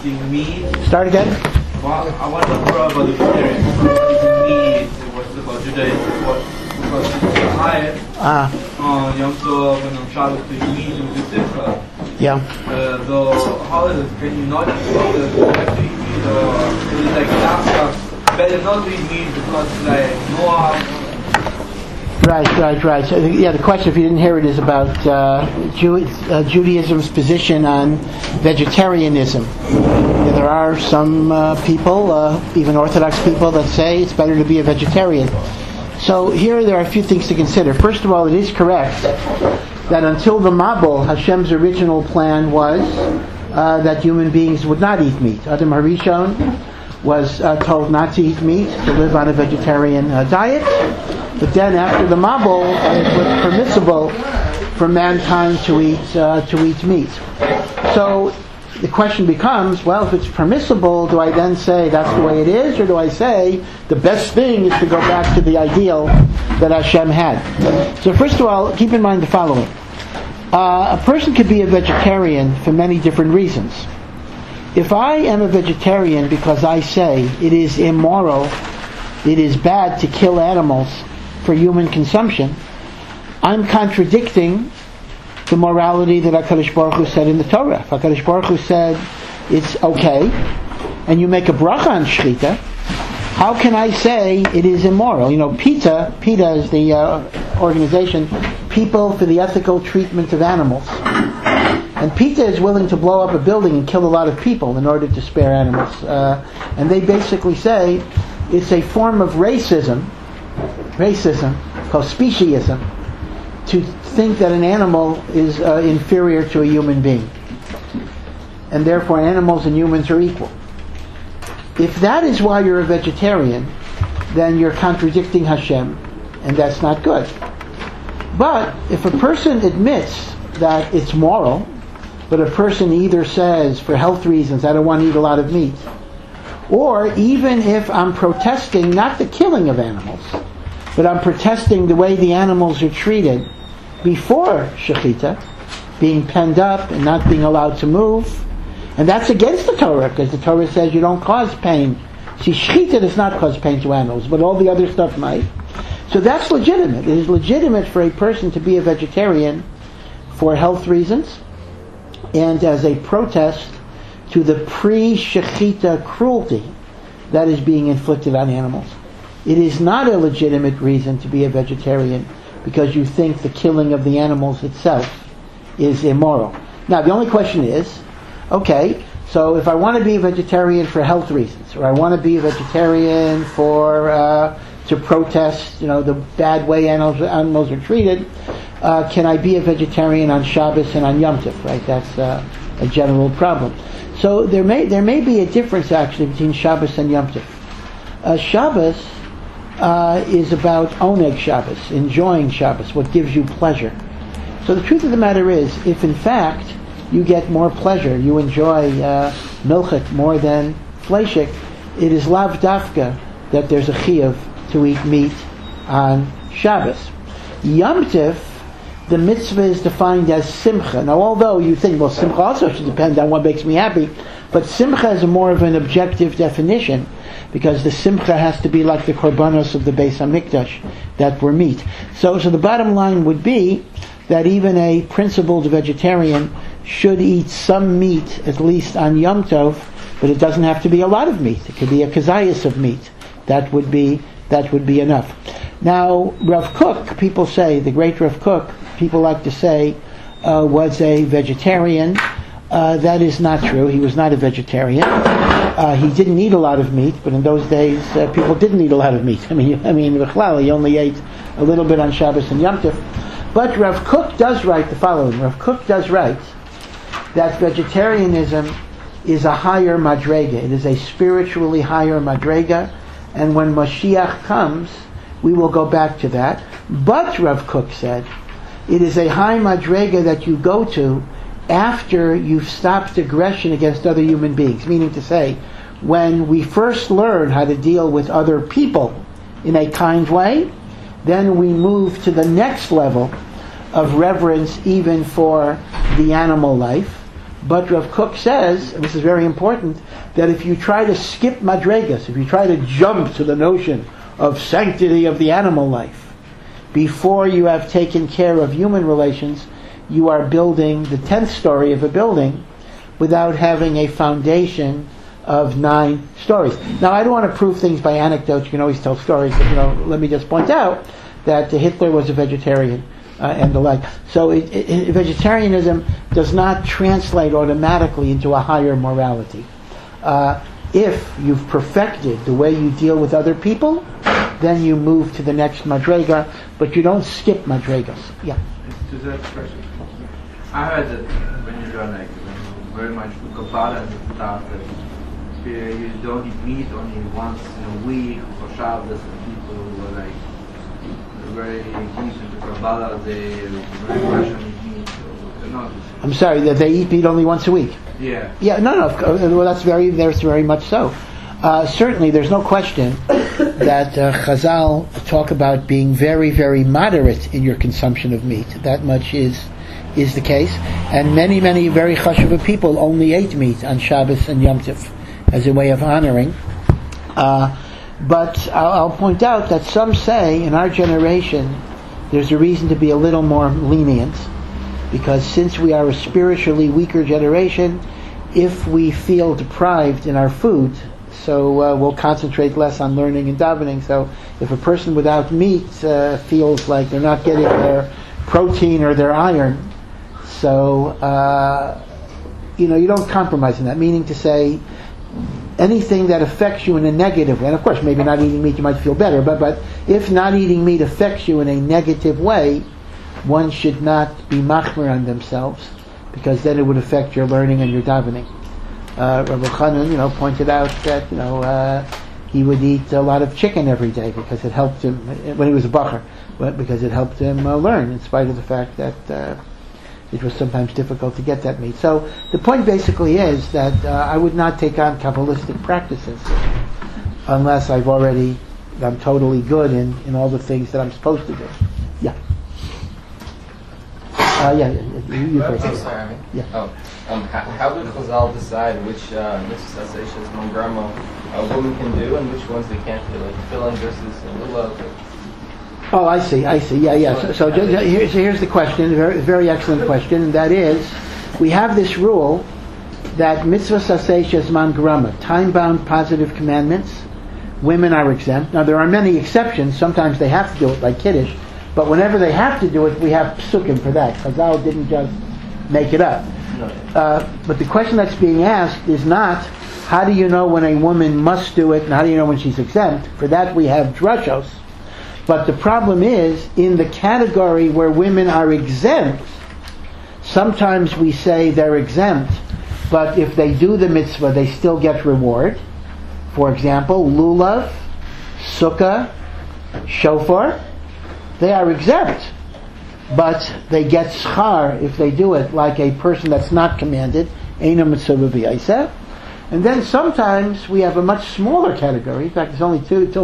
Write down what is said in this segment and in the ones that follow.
eating meat. Start again. Well, I want to know more about the vegetarian. Eating meat. What's about Judaism? Because it's a high on Yom Tov and on Shabbos to eat meat and to simcha. Yeah. The holidays, can you not eat meat? Do you have to eat meat? Or is it like after better not to eat meat because it's like more? Right. So, the question, if you didn't hear it, is about Judaism's position on vegetarianism. There are some people, even Orthodox people, that say it's better to be a vegetarian. So here there are a few things to consider. First of all, it is correct that until the Mabul, Hashem's original plan was that human beings would not eat meat. Adam HaRishon was told not to eat meat, to live on a vegetarian diet. But then after the Mabul, it was permissible for mankind to eat meat. So the question becomes, well, if it's permissible, do I then say that's the way it is, or do I say the best thing is to go back to the ideal that Hashem had? So first of all, keep in mind the following. A person could be a vegetarian for many different reasons. If I am a vegetarian because I say it is immoral, it is bad to kill animals for human consumption, I'm contradicting the morality that HaKadosh Baruch Hu said in the Torah. If HaKadosh Baruch Hu said it's okay, and you make a bracha on shechita, how can I say it is immoral? PETA is the organization, People for the Ethical Treatment of Animals. And PETA is willing to blow up a building and kill a lot of people in order to spare animals. And they basically say it's a form of racism called speciesism, to think that an animal is inferior to a human being. And therefore animals and humans are equal. If that is why you're a vegetarian, then you're contradicting Hashem, and that's not good. But if a person admits that it's moral, but a person either says, for health reasons, I don't want to eat a lot of meat, or even if I'm protesting not the killing of animals, but I'm protesting the way the animals are treated before shechita, being penned up and not being allowed to move, and that's against the Torah, because the Torah says you don't cause pain. See, shechita does not cause pain to animals, but all the other stuff might. So that's legitimate. It is legitimate for a person to be a vegetarian for health reasons, and as a protest to the pre-shechita cruelty that is being inflicted on animals. It is not a legitimate reason to be a vegetarian because you think the killing of the animals itself is immoral. Now, the only question is, okay, so if I want to be a vegetarian for health reasons, or I want to be a vegetarian for to protest, the bad way animals are treated, can I be a vegetarian on Shabbos and on Yom Tov? Right? That's a general problem. So there may be a difference actually between Shabbos and Yom Tov. Shabbos is about oneg Shabbos, enjoying Shabbos, what gives you pleasure. So the truth of the matter is, if in fact you get more pleasure, you enjoy milchik more than fleishik, it is lav dafka that there's a chiyuv to eat meat on Shabbos. Yom Tov, the mitzvah is defined as simcha. Now, although you think, well, simcha also should depend on what makes me happy, but simcha is more of an objective definition, because the simcha has to be like the korbanos of the Beis HaMikdash that were meat. So the bottom line would be that even a principled vegetarian should eat some meat, at least on Yom Tov, but it doesn't have to be a lot of meat. It could be a kazayas of meat. That would be enough. Now, Rav Kook, people say, the great Rav Kook, people like to say, was a vegetarian. That is not true. He was not a vegetarian. He didn't eat a lot of meat, but in those days, people didn't eat a lot of meat. I mean, he only ate a little bit on Shabbos and Yom Tov. But Rav Kook does write the following. Rav Kook does write that vegetarianism is a higher madrega. It is a spiritually higher madrega, and when Mashiach comes, we will go back to that. But, Rav Kook said, it is a high madrega that you go to after you've stopped aggression against other human beings. Meaning to say, when we first learn how to deal with other people in a kind way, then we move to the next level of reverence even for the animal life. But Rav Kook says, and this is very important, that if you try to skip madregas, if you try to jump to the notion of sanctity of the animal life, before you have taken care of human relations, you are building the 10th story of a building without having a foundation of 9 stories. Now, I don't want to prove things by anecdotes. You can always tell stories, but let me just point out that Hitler was a vegetarian and the like. So vegetarianism does not translate automatically into a higher morality. If you've perfected the way you deal with other people, then you move to the next madrega, but you don't skip madregas. Yeah. To that question, I heard that when you're like very much Kabbalah and stuff, that you don't eat meat only once in a week for Shabbos, and people who are like very deep into Kabbalah, they very much on eat meat. So, I'm sorry, that they eat meat only once a week. Yeah. Yeah, no. Well, that's very much so. Certainly, there's no question that Chazal talk about being very, very moderate in your consumption of meat. That much is the case. And many, many very chashuva people only ate meat on Shabbos and Yom Tov as a way of honoring. But I'll point out that some say in our generation there's a reason to be a little more lenient, because since we are a spiritually weaker generation, if we feel deprived in our food, so we'll concentrate less on learning and davening. So if a person without meat feels like they're not getting their protein or their iron, so you don't compromise in that. Meaning to say, anything that affects you in a negative way, and of course maybe not eating meat you might feel better, but if not eating meat affects you in a negative way, one should not be machmer on themselves, because then it would affect your learning and your davening. Rabbi Chanan, pointed out that he would eat a lot of chicken every day because it helped him when he was a bacher, but because it helped him learn, in spite of the fact that it was sometimes difficult to get that meat. So the point basically is that I would not take on Kabbalistic practices unless I'm totally good in all the things that I'm supposed to do. Yeah. You first. Sorry, Yeah. How did Chazal decide which mitzvahs, assations, mongrama a woman can do and which ones they can't do, like tefillin versus lulav? Oh, I see. Yeah. So here's the question, a very excellent question, and that is, we have this rule that mitzvah saseh shezman grama, time-bound positive commandments, women are exempt. Now there are many exceptions. Sometimes they have to do it, like Kiddush, but whenever they have to do it, we have psukim for that. Chazal didn't just make it up. But the question that's being asked is not, how do you know when a woman must do it, and how do you know when she's exempt? For that we have drashos. But the problem is, in the category where women are exempt, sometimes we say they're exempt, but if they do the mitzvah, they still get reward. For example, lulav, sukkah, shofar, they are exempt, but they get schar if they do it, like a person that's not commanded, eina mitzvah v'yaiseh. And then sometimes we have a much smaller category. In fact, there's only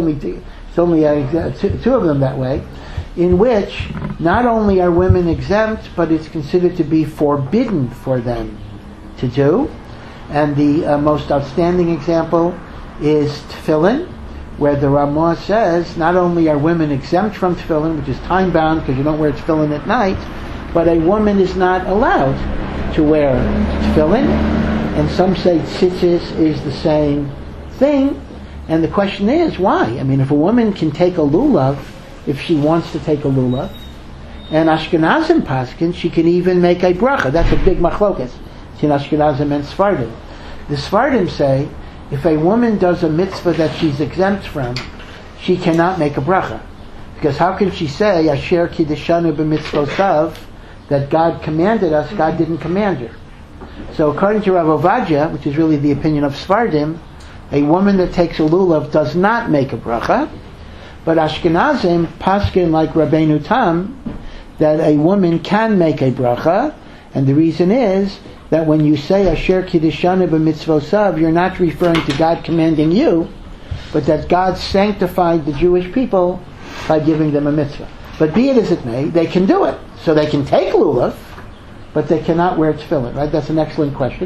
two of them that way, in which not only are women exempt, but it's considered to be forbidden for them to do. And the most outstanding example is tefillin, where the Ramah says not only are women exempt from tefillin, which is time-bound because you don't wear tefillin at night, but a woman is not allowed to wear tefillin. And some say tzitzis is the same thing. And the question is, why? I mean, if a woman can take a lulav, if she wants to take a lulav, and Ashkenazim paskin, she can even make a bracha. That's a big machlokas between Ashkenazim and Sfardim. The Sfardim say, if a woman does a mitzvah that she's exempt from, she cannot make a bracha. Because how can she say, Asher kiddeshanu b'mitzvosav, that God commanded us, God didn't command her? So according to Rav Ovadia, which is really the opinion of Sfardim, a woman that takes a lulav does not make a bracha, but Ashkenazim paskin like Rabbeinu Tam that a woman can make a bracha, and the reason is that when you say Asher kiddeshanu b'mitzvosav, you're not referring to God commanding you, but that God sanctified the Jewish people by giving them a mitzvah. But be it as it may, they can do it. So they can take lulav, but they cannot wear tefillin, right? That's an excellent question.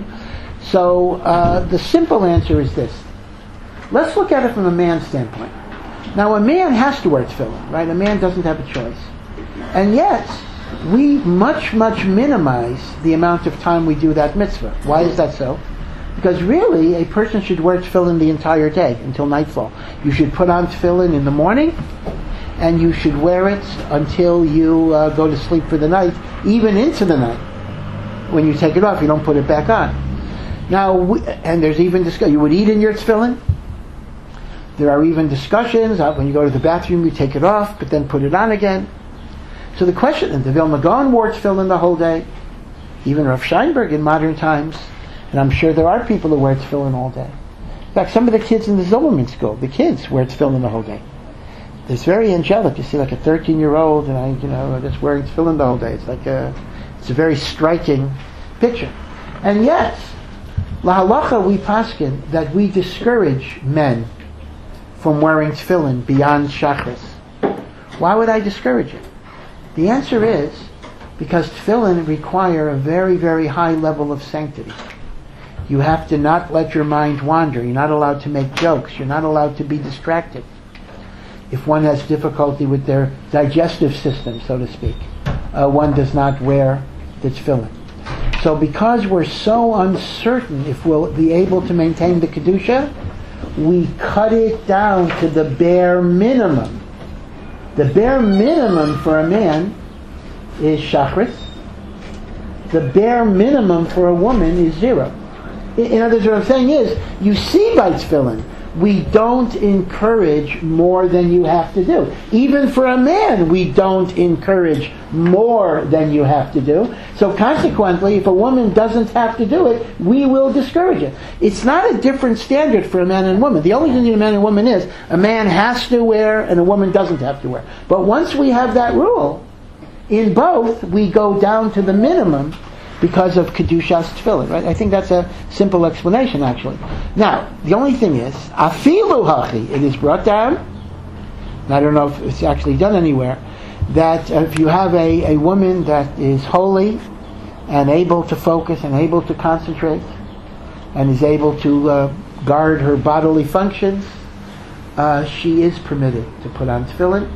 So the simple answer is this. Let's look at it from a man's standpoint. Now, a man has to wear tefillin, right? A man doesn't have a choice. And yet, we much minimize the amount of time we do that mitzvah. Why is that so? Because really, a person should wear tefillin the entire day until nightfall. You should put on tefillin in the morning, and you should wear it until you go to sleep for the night, even into the night. When you take it off, you don't put it back on. Now, and there's even discussion. You would eat in your tefillin. There are even discussions. When you go to the bathroom, you take it off, but then put it on again. So the question, and the Vilna Gaon wore tefillin the whole day. Even Rav Scheinberg in modern times. And I'm sure there are people who wear tefillin all day. In fact, some of the kids in the Zilberman school, the kids wear tefillin the whole day. It's very angelic. You see like a 13-year-old and just wearing tefillin the whole day. It's a very striking picture. And yet, lahalacha we paskin that we discourage men from wearing tefillin beyond shachris. Why would I discourage it? The answer is because tefillin require a very, very high level of sanctity. You have to not let your mind wander. You're not allowed to make jokes. You're not allowed to be distracted. If one has difficulty with their digestive system, so to speak, one does not wear the tefillin. So because we're so uncertain if we'll be able to maintain the Kedusha, we cut it down to the bare minimum. The bare minimum for a man is shachris. The bare minimum for a woman is 0. In other words, what I'm saying is, you see by tefillin, we don't encourage more than you have to do. Even for a man, we don't encourage more than you have to do. So consequently, if a woman doesn't have to do it, we will discourage it. It's not a different standard for a man and woman. The only thing in a man and woman is, a man has to wear and a woman doesn't have to wear. But once we have that rule, in both, we go down to the minimum because of Kedushas Tefillin, right? I think that's a simple explanation, actually. Now, the only thing is, afilu hachi, it is brought down, and I don't know if it's actually done anywhere, that if you have a woman that is holy and able to focus and able to concentrate and is able to guard her bodily functions, she is permitted to put on tefillin.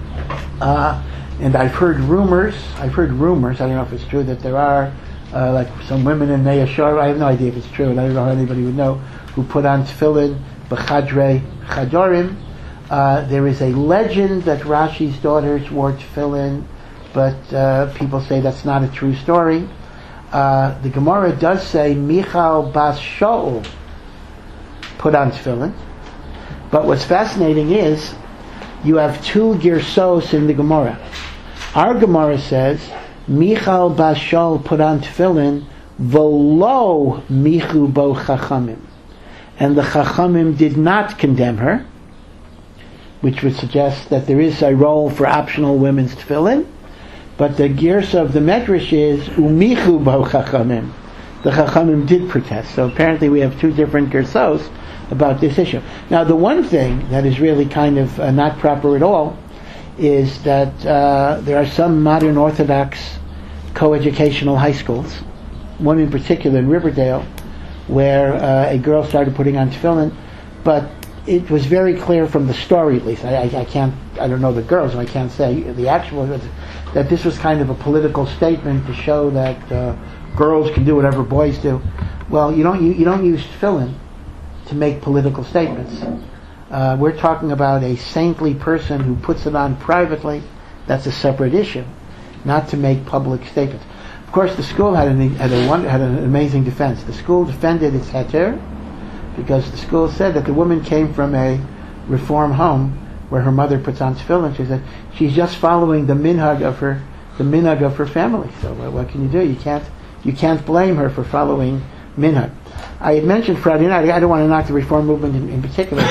And I've heard rumors, I don't know if it's true, that there are like some women in Nea Shor, I have no idea if it's true, and I don't know how anybody would know, who put on tefillin b'chadrei chadorim. There is a legend that Rashi's daughters wore tefillin, but people say that's not a true story. The Gemara does say Michal bas Shaul put on tefillin, but what's fascinating is you have 2 girsos in the Gemara. Our Gemara says Michal bas Shaul put on tefillin v'lo michu bo chachamim, and the chachamim did not condemn her, which would suggest that there is a role for optional women's tefillin. But the girsa of the Medrash is umichu bo chachamim. The chachamim did protest. So apparently we have 2 different girsos about this issue. Now, the one thing that is really kind of not proper at all is that there are some modern Orthodox coeducational high schools, one in particular in Riverdale, where a girl started putting on tefillin, but it was very clear from the story, at least. I don't know the girls, so I can't say the actual, that this was kind of a political statement to show that girls can do whatever boys do. Well, you don't use tefillin to make political statements. We're talking about a saintly person who puts it on privately. That's a separate issue, not to make public statements. Of course, the school had an amazing defense. The school defended its heter because the school said that the woman came from a reform home where her mother puts on tefillin. She said she's just following the minhag of her family. So what can you do? You can't blame her for following minhag. I had mentioned Friday night, I don't want to knock the reform movement in particular,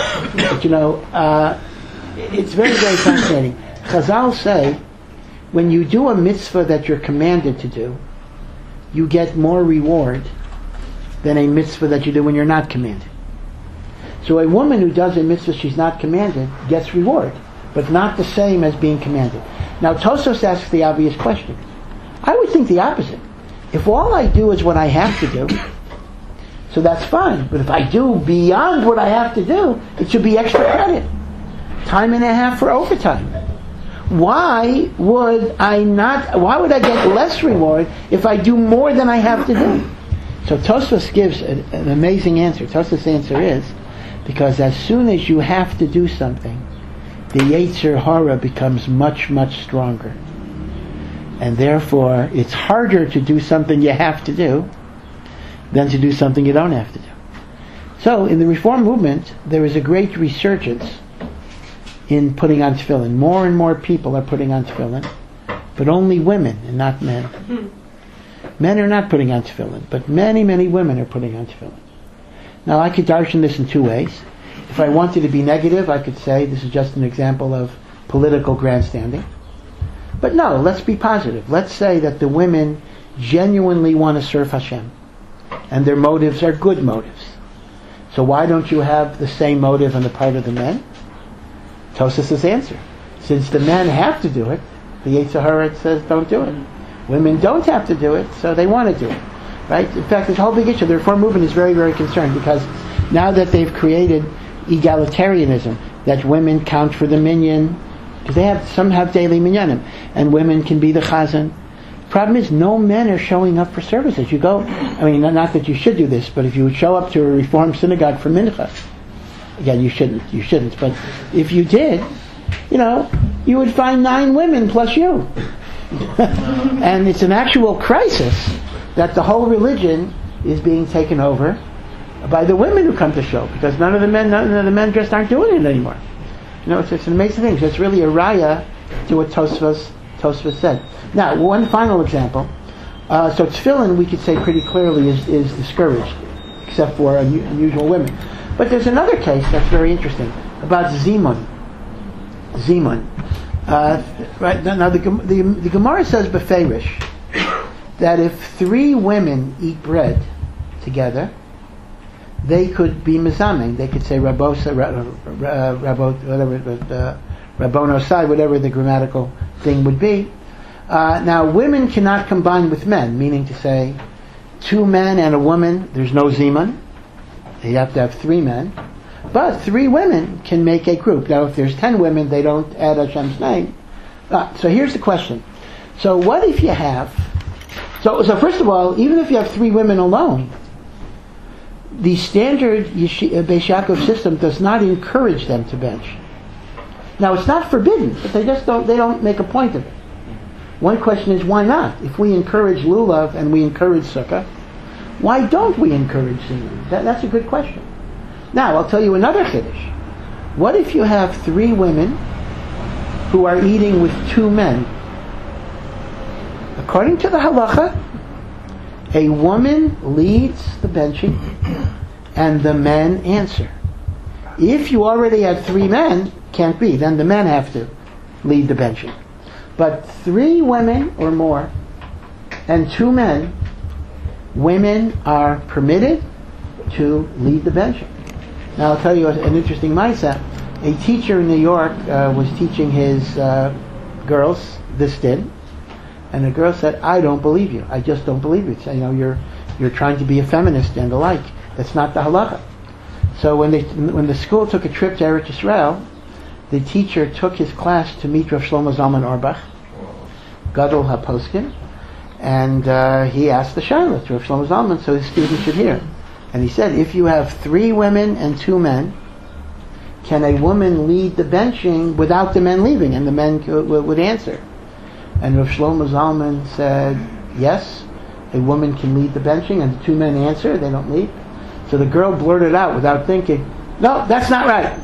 but it's very, very fascinating. Chazal say, when you do a mitzvah that you're commanded to do, you get more reward than a mitzvah that you do when you're not commanded. So a woman who does a mitzvah she's not commanded gets reward, but not the same as being commanded. Now Tosfos asks the obvious question. I would think the opposite. If all I do is what I have to do, so that's fine. But if I do beyond what I have to do, it should be extra credit. Time and a half for overtime. Why would I get less reward if I do more than I have to do? So Tosfos gives an amazing answer. Tosfos' answer is, because as soon as you have to do something, the Yetzer Hara becomes much, much stronger. And therefore, it's harder to do something you have to do than to do something you don't have to do. So, in the Reform movement, there is a great resurgence in putting on tefillin. More and more people are putting on tefillin, but only women and not men. Men are not putting on tefillin, but many, many women are putting on tefillin. Now, I could darshan this in two ways. If I wanted to be negative, I could say this is just an example of political grandstanding. But no, let's be positive. Let's say that the women genuinely want to serve Hashem, and their motives are good motives. So why don't you have the same motive on the part of the men? Tosfos' answer. Since the men have to do it, the Yetzer Hara says don't do it. Women don't have to do it, so they want to do it. Right? In fact, this whole big issue, the Reform movement is very, very concerned, because now that they've created egalitarianism, that women count for the minyan, because some have daily minyanim, and women can be the chazan. Problem is, no men are showing up for services. You go, I mean, not that you should do this, but if you would show up to a Reform synagogue for mincha, again, you shouldn't, but if you did, you would find 9 women plus you. And it's an actual crisis that the whole religion is being taken over by the women who come to show, because none of the men just aren't doing it anymore. It's an amazing thing. So it's really a raya to what Tosfos said. Now, one final example. So tefillin, we could say pretty clearly, is discouraged, except for unusual women. But there's another case that's very interesting about zimun. Right now, the Gemara says beferish that if 3 women eat bread together, they could be mezaming. They could say rabonosai, whatever the grammatical thing would be. Now, women cannot combine with men, meaning to say 2 men and a woman, there's no zimun. You have to have 3 men. But 3 women can make a group. Now, if there's 10 women, they don't add Hashem's name. So here's the question. So what if you have... So first of all, even if you have 3 women alone, the standard Beis Yaakov system does not encourage them to bench. Now, it's not forbidden, but they don't make a point of it. One question is, why not? If we encourage lulav and we encourage sukkah, why don't we encourage zimun? That's a good question. Now, I'll tell you another chiddush. What if you have 3 women who are eating with 2 men? According to the halacha, a woman leads the benching and the men answer. If you already have 3 men, can't be. Then the men have to lead the benching. But 3 women or more and 2 men, women are permitted to lead the benching. Now I'll tell you an interesting ma'aseh. A teacher in New York was teaching his girls this din, and the girl said, "I don't believe you. I just don't believe you. You're trying to be a feminist and the like. That's not the halacha." So when the school took a trip to Eretz Yisrael, the teacher took his class to meet Rav Shlomo Zalman Auerbach, Gadol HaPoskin, and he asked the shaila to Rav Shlomo Zalman so his students should hear. And he said, if you have 3 women and 2 men, can a woman lead the benching without the men leaving? And the men would answer. And Rav Shlomo Zalman said, yes, a woman can lead the benching, and the 2 men answer, they don't lead. So the girl blurted out without thinking, no, that's not right.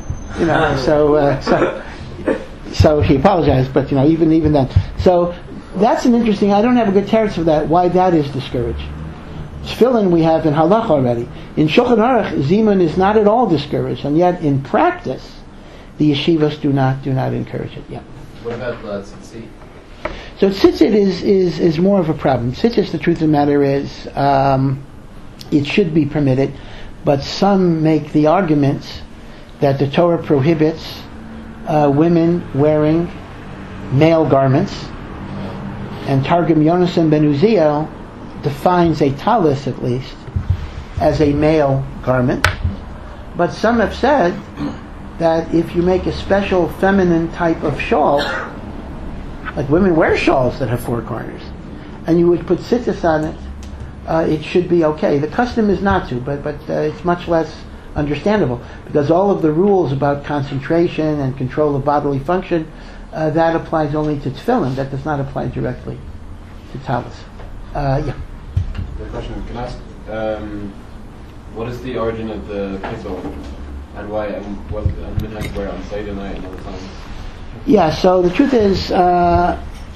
So he apologized, but even then. So that's an interesting, I don't have a good teretz for that, why that is discouraged. Tefillin we have in halach already. In Shulchan Aruch, zimun is not at all discouraged, and yet in practice, the yeshivas do not encourage it. Yeah. What about tzitzit? So tzitzit is more of a problem. Tzitzit, the truth of the matter is, it should be permitted, but some make the argument that the Torah prohibits women wearing male garments, and Targum Yonasan ben Uziel defines a talis, at least, as a male garment. But some have said that if you make a special feminine type of shawl, like women wear shawls that have 4 corners, and you would put tzitzis on it, it should be okay. The custom is not to, but it's much less understandable, because all of the rules about concentration and control of bodily function, that applies only to tefillin. That does not apply directly to talis. Yeah. The question, can I ask, what is the origin of the kittel, and why, and what midnight wear on Seder night and other times? Yeah, so the truth is, the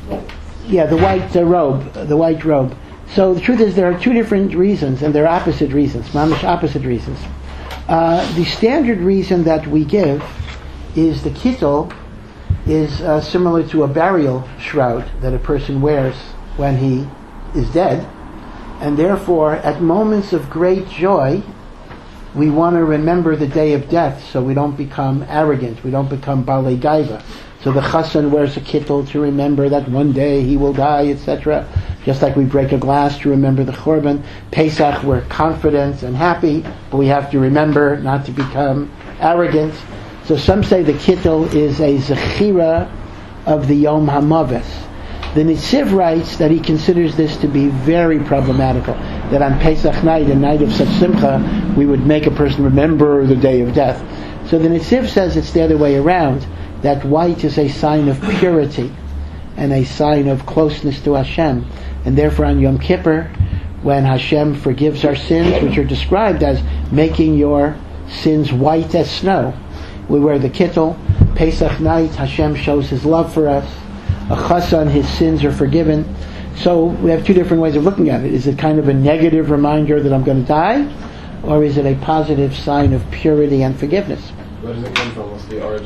white robe. So the truth is there are 2 different reasons, and they're opposite reasons, mamish opposite reasons. The standard reason that we give is the kittel is similar to a burial shroud that a person wears when he is dead, and therefore at moments of great joy we want to remember the day of death so we don't become arrogant, we don't become balei gaiva. So the chassan wears a kittel to remember that one day he will die, etc. Just like we break a glass to remember the Chorban. Pesach, we're confident and happy, but we have to remember not to become arrogant. So some say the kittel is a zechira of the Yom HaMavis. The Nitziv writes that he considers this to be very problematical, that on Pesach night, a night of such simcha, we would make a person remember the day of death. So the Nitziv says it's the other way around, that white is a sign of purity and a sign of closeness to Hashem. And therefore on Yom Kippur, when Hashem forgives our sins, which are described as making your sins white as snow, we wear the kittel. Pesach night, Hashem shows His love for us. A chassan, his sins are forgiven. So we have 2 different ways of looking at it. Is it kind of a negative reminder that I'm going to die? Or is it a positive sign of purity and forgiveness? Where does it come from? What's the origin?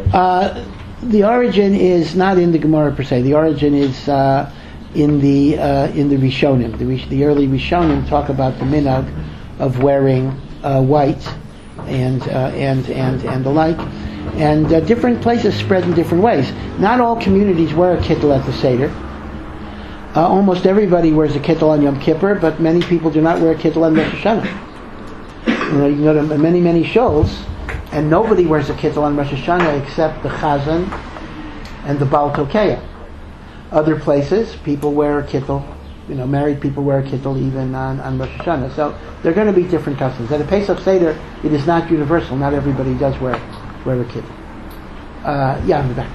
The origin is not in the Gemara per se. The origin is in the Rishonim. The early Rishonim talk about the minhag of wearing white and the like, and different places spread in different ways. Not all communities wear a kittel at the Seder. Almost everybody wears a kittel on Yom Kippur, but many people do not wear a kittel on Rosh Hashanah. You can go to many shows, and nobody wears a kittel on Rosh Hashanah except the Chazan and the Baal Tokeya. Other places, people wear a kittel. Married people wear a kittel even on Rosh Hashanah. So there are going to be different customs. At a Pesach Seder, it is not universal. Not everybody does wear a kittel. In the back.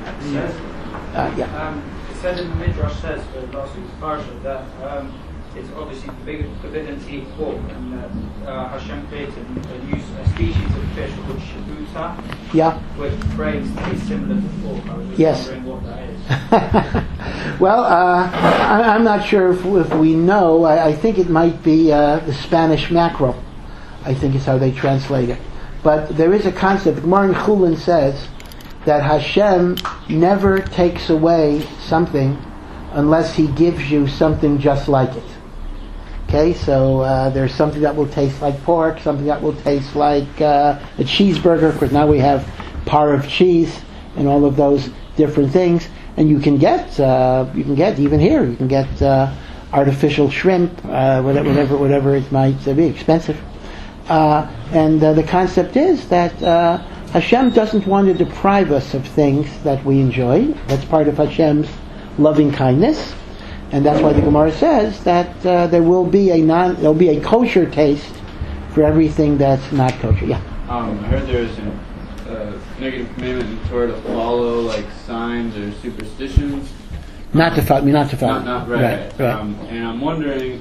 It said in the Midrash says for last week's parsha that it's obviously forbidden to eat pork, and Hashem created a species of fish called shabuta, which breaks taste similar to pork. I was just wondering what that is. Well, I'm not sure if we know. I think it might be the Spanish mackerel. I think is how they translate it. But there is a concept. The Gemara in Chulin says that Hashem never takes away something unless He gives you something just like it. Okay, so there's something that will taste like pork, something that will taste like a cheeseburger, because now we have par of cheese and all of those different things. And you can get even here, you can get artificial shrimp, whatever it might be, expensive. And the concept is that Hashem doesn't want to deprive us of things that we enjoy. That's part of Hashem's loving kindness, and that's why the Gemara says that there will be a kosher taste for everything that's not kosher. Yeah. I heard there's a negative commandment in Torah to follow like signs or superstitions. Not to follow. Not right. And I'm wondering,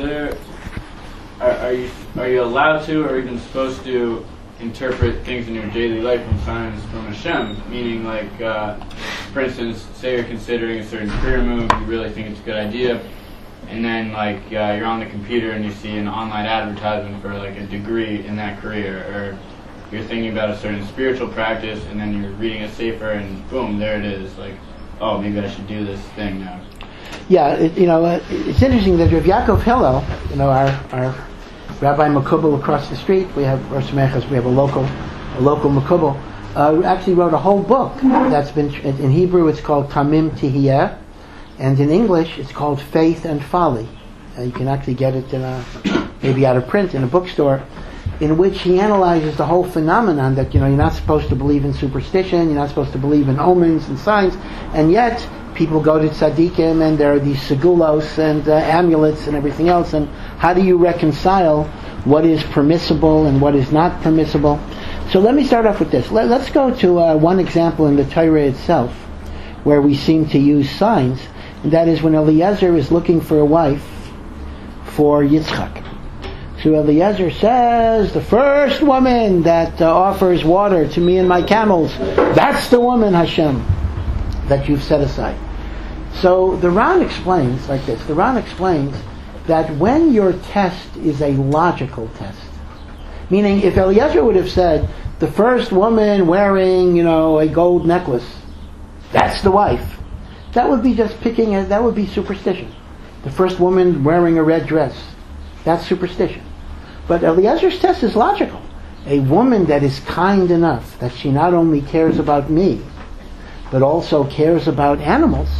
are you allowed to, or even supposed to, interpret things in your daily life from signs from Hashem? Meaning, like, for instance, say you're considering a certain career move, you really think it's a good idea, and then, like, you're on the computer and you see an online advertisement for, like, a degree in that career, or you're thinking about a certain spiritual practice, and then you're reading a sefer, and boom, there it is. Like, oh, maybe I should do this thing now. Yeah, it's interesting that Rav Yaakov Hillel, our Rabbi Makubal across the street, we have Rosh Mechas, we have a local Makubal, actually wrote a whole book that's been, in Hebrew it's called Tamim Tihiyah, and in English it's called Faith and Folly. You can actually get it maybe out of print in a bookstore, in which he analyzes the whole phenomenon that, you're not supposed to believe in superstition, you're not supposed to believe in omens and signs, and yet people go to tzaddikim and there are these segulos and amulets and everything else, and how do you reconcile what is permissible and what is not permissible? So let me start off with this. Let's go to one example in the Torah itself where we seem to use signs, and that is when Eliezer is looking for a wife for Yitzchak. So Eliezer says, the first woman that offers water to me and my camels, that's the woman, Hashem, that you've set aside. So the Ran explains like this. The Ran explains that when your test is a logical test, meaning if Eliezer would have said, the first woman wearing, a gold necklace, that's the wife, that would be just that would be superstition. The first woman wearing a red dress, that's superstition. But Eliezer's test is logical. A woman that is kind enough that she not only cares about me, but also cares about animals,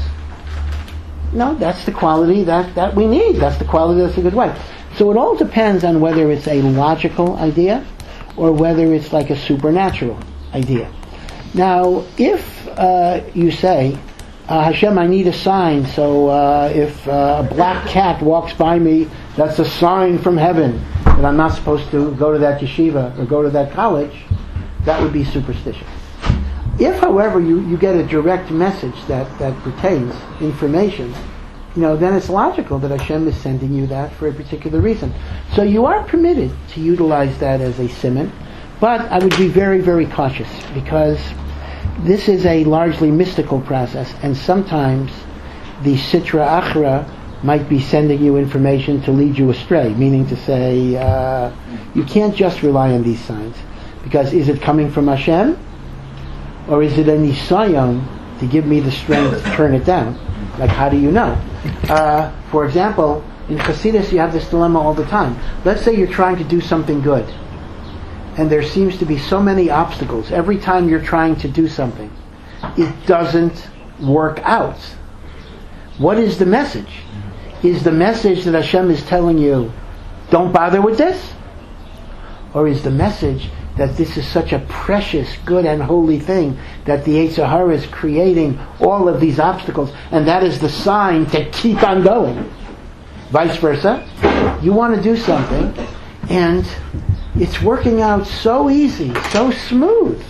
that's the quality that we need. That's the quality that's a good wife. So it all depends on whether it's a logical idea or whether it's like a supernatural idea. Now, if you say, Hashem, I need a sign, so if a black cat walks by me, that's a sign from heaven that I'm not supposed to go to that yeshiva or go to that college, that would be superstition. If, however, you get a direct message that pertains information, then it's logical that Hashem is sending you that for a particular reason. So you are permitted to utilize that as a siman, but I would be very, very cautious, because this is a largely mystical process, and sometimes the Sitra Achra might be sending you information to lead you astray, meaning to say, you can't just rely on these signs, because is it coming from Hashem, or is it a nisayon to give me the strength to turn it down? Like, how do you know? For example, in Chassidus you have this dilemma all the time. Let's say you're trying to do something good, and there seems to be so many obstacles. Every time you're trying to do something, it doesn't work out. What is the message? Is the message that Hashem is telling you, don't bother with this? Or is the message that this is such a precious, good, and holy thing that the Yetzer Hara is creating all of these obstacles, and that is the sign to keep on going? Vice versa. You want to do something, and it's working out so easy, so smooth.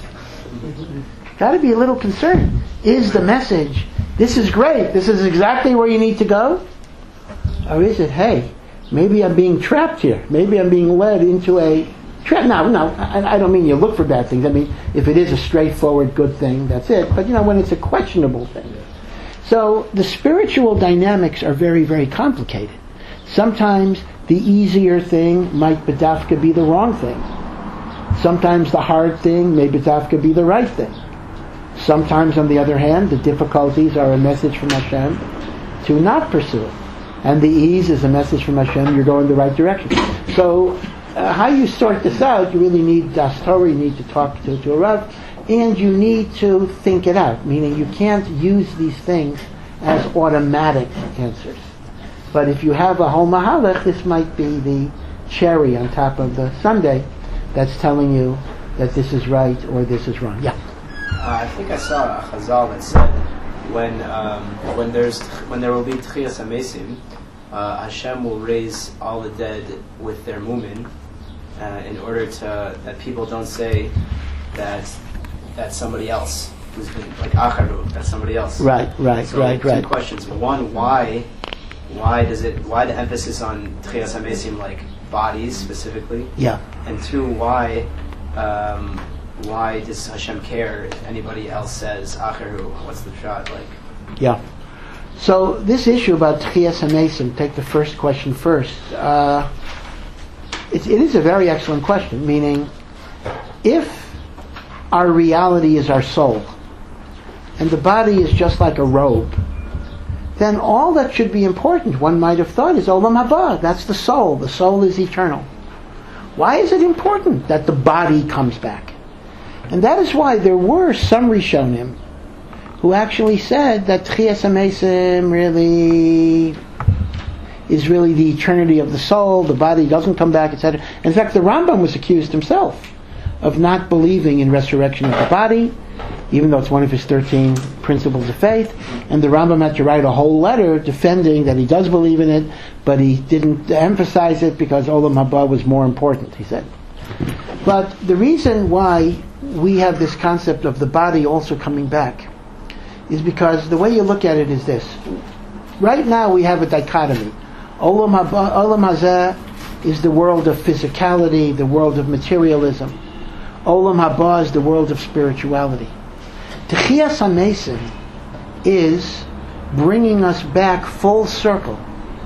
Got to be a little concerned. Is the message, this is great, this is exactly where you need to go? Or is it, hey, maybe I'm being trapped here. Maybe I'm being led into a trap. No, I don't mean you look for bad things. I mean, if it is a straightforward good thing, that's it. But, when it's a questionable thing. So the spiritual dynamics are very, very complicated. Sometimes the easier thing might bedafka be the wrong thing. Sometimes the hard thing may bedafka be the right thing. Sometimes, on the other hand, the difficulties are a message from Hashem to not pursue it. And the ease is a message from Hashem, you're going the right direction. So, how you sort this out, you really need das Torah, you need to talk to a Rav, and you need to think it out. Meaning, you can't use these things as automatic answers. But if you have a whole mahalach, this might be the cherry on top of the sundae that's telling you that this is right or this is wrong. Yeah. I think I saw a chazal that said when there will be Tchias HaMesim, Hashem will raise all the dead with their mumin, in order that people don't say that that's somebody else who's been like Acharu, that's somebody else. Right. Two questions. One, why the emphasis on Tchias HaMesim, like bodies specifically? Yeah. And two, why does Hashem care if anybody else says Acharu? What's the shot like? Yeah. So this issue about Tchias HaMesim, take the first question first. It is a very excellent question, meaning if our reality is our soul, and the body is just like a robe, then all that should be important, one might have thought, is Olam Haba. That's the soul. The soul is eternal. Why is it important that the body comes back? And that is why there were some Rishonim who actually said that Tchias HaMesim really is really the eternity of the soul, the body doesn't come back, etc. In fact, the Rambam was accused himself of not believing in resurrection of the body, even though it's one of his 13 principles of faith, and the Rambam had to write a whole letter defending that he does believe in it, but he didn't emphasize it because Olam Haba was more important, he said. But the reason why we have this concept of the body also coming back is because the way you look at it is this. Right now we have a dichotomy. Olam Hazeh is the world of physicality, the world of materialism. Olam Haba is the world of spirituality. Techiyas HaMesim is bringing us back full circle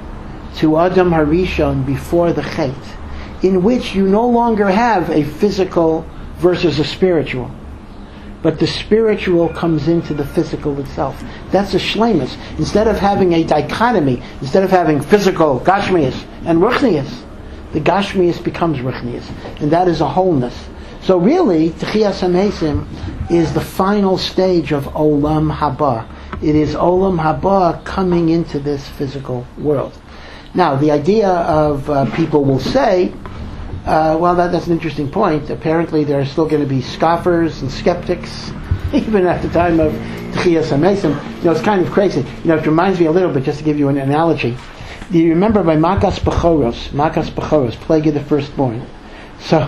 to Adam Harishon before the Chet, in which you no longer have a physical versus a spiritual, but the spiritual comes into the physical itself. That's a shleimus. Instead of having a dichotomy, instead of having physical, gashmius, and ruchnius, the gashmius becomes ruchnius, and that is a wholeness. So really, Techiyas HaMesim is the final stage of Olam Haba. It is Olam Haba coming into this physical world. Now, the idea of people will say, well, that's an interesting point. Apparently, there are still going to be scoffers and skeptics, even at the time of Techiyas HaMesim. It's kind of crazy. It reminds me a little bit, just to give you an analogy. Do you remember by Makas Bechoros, plague of the firstborn? So,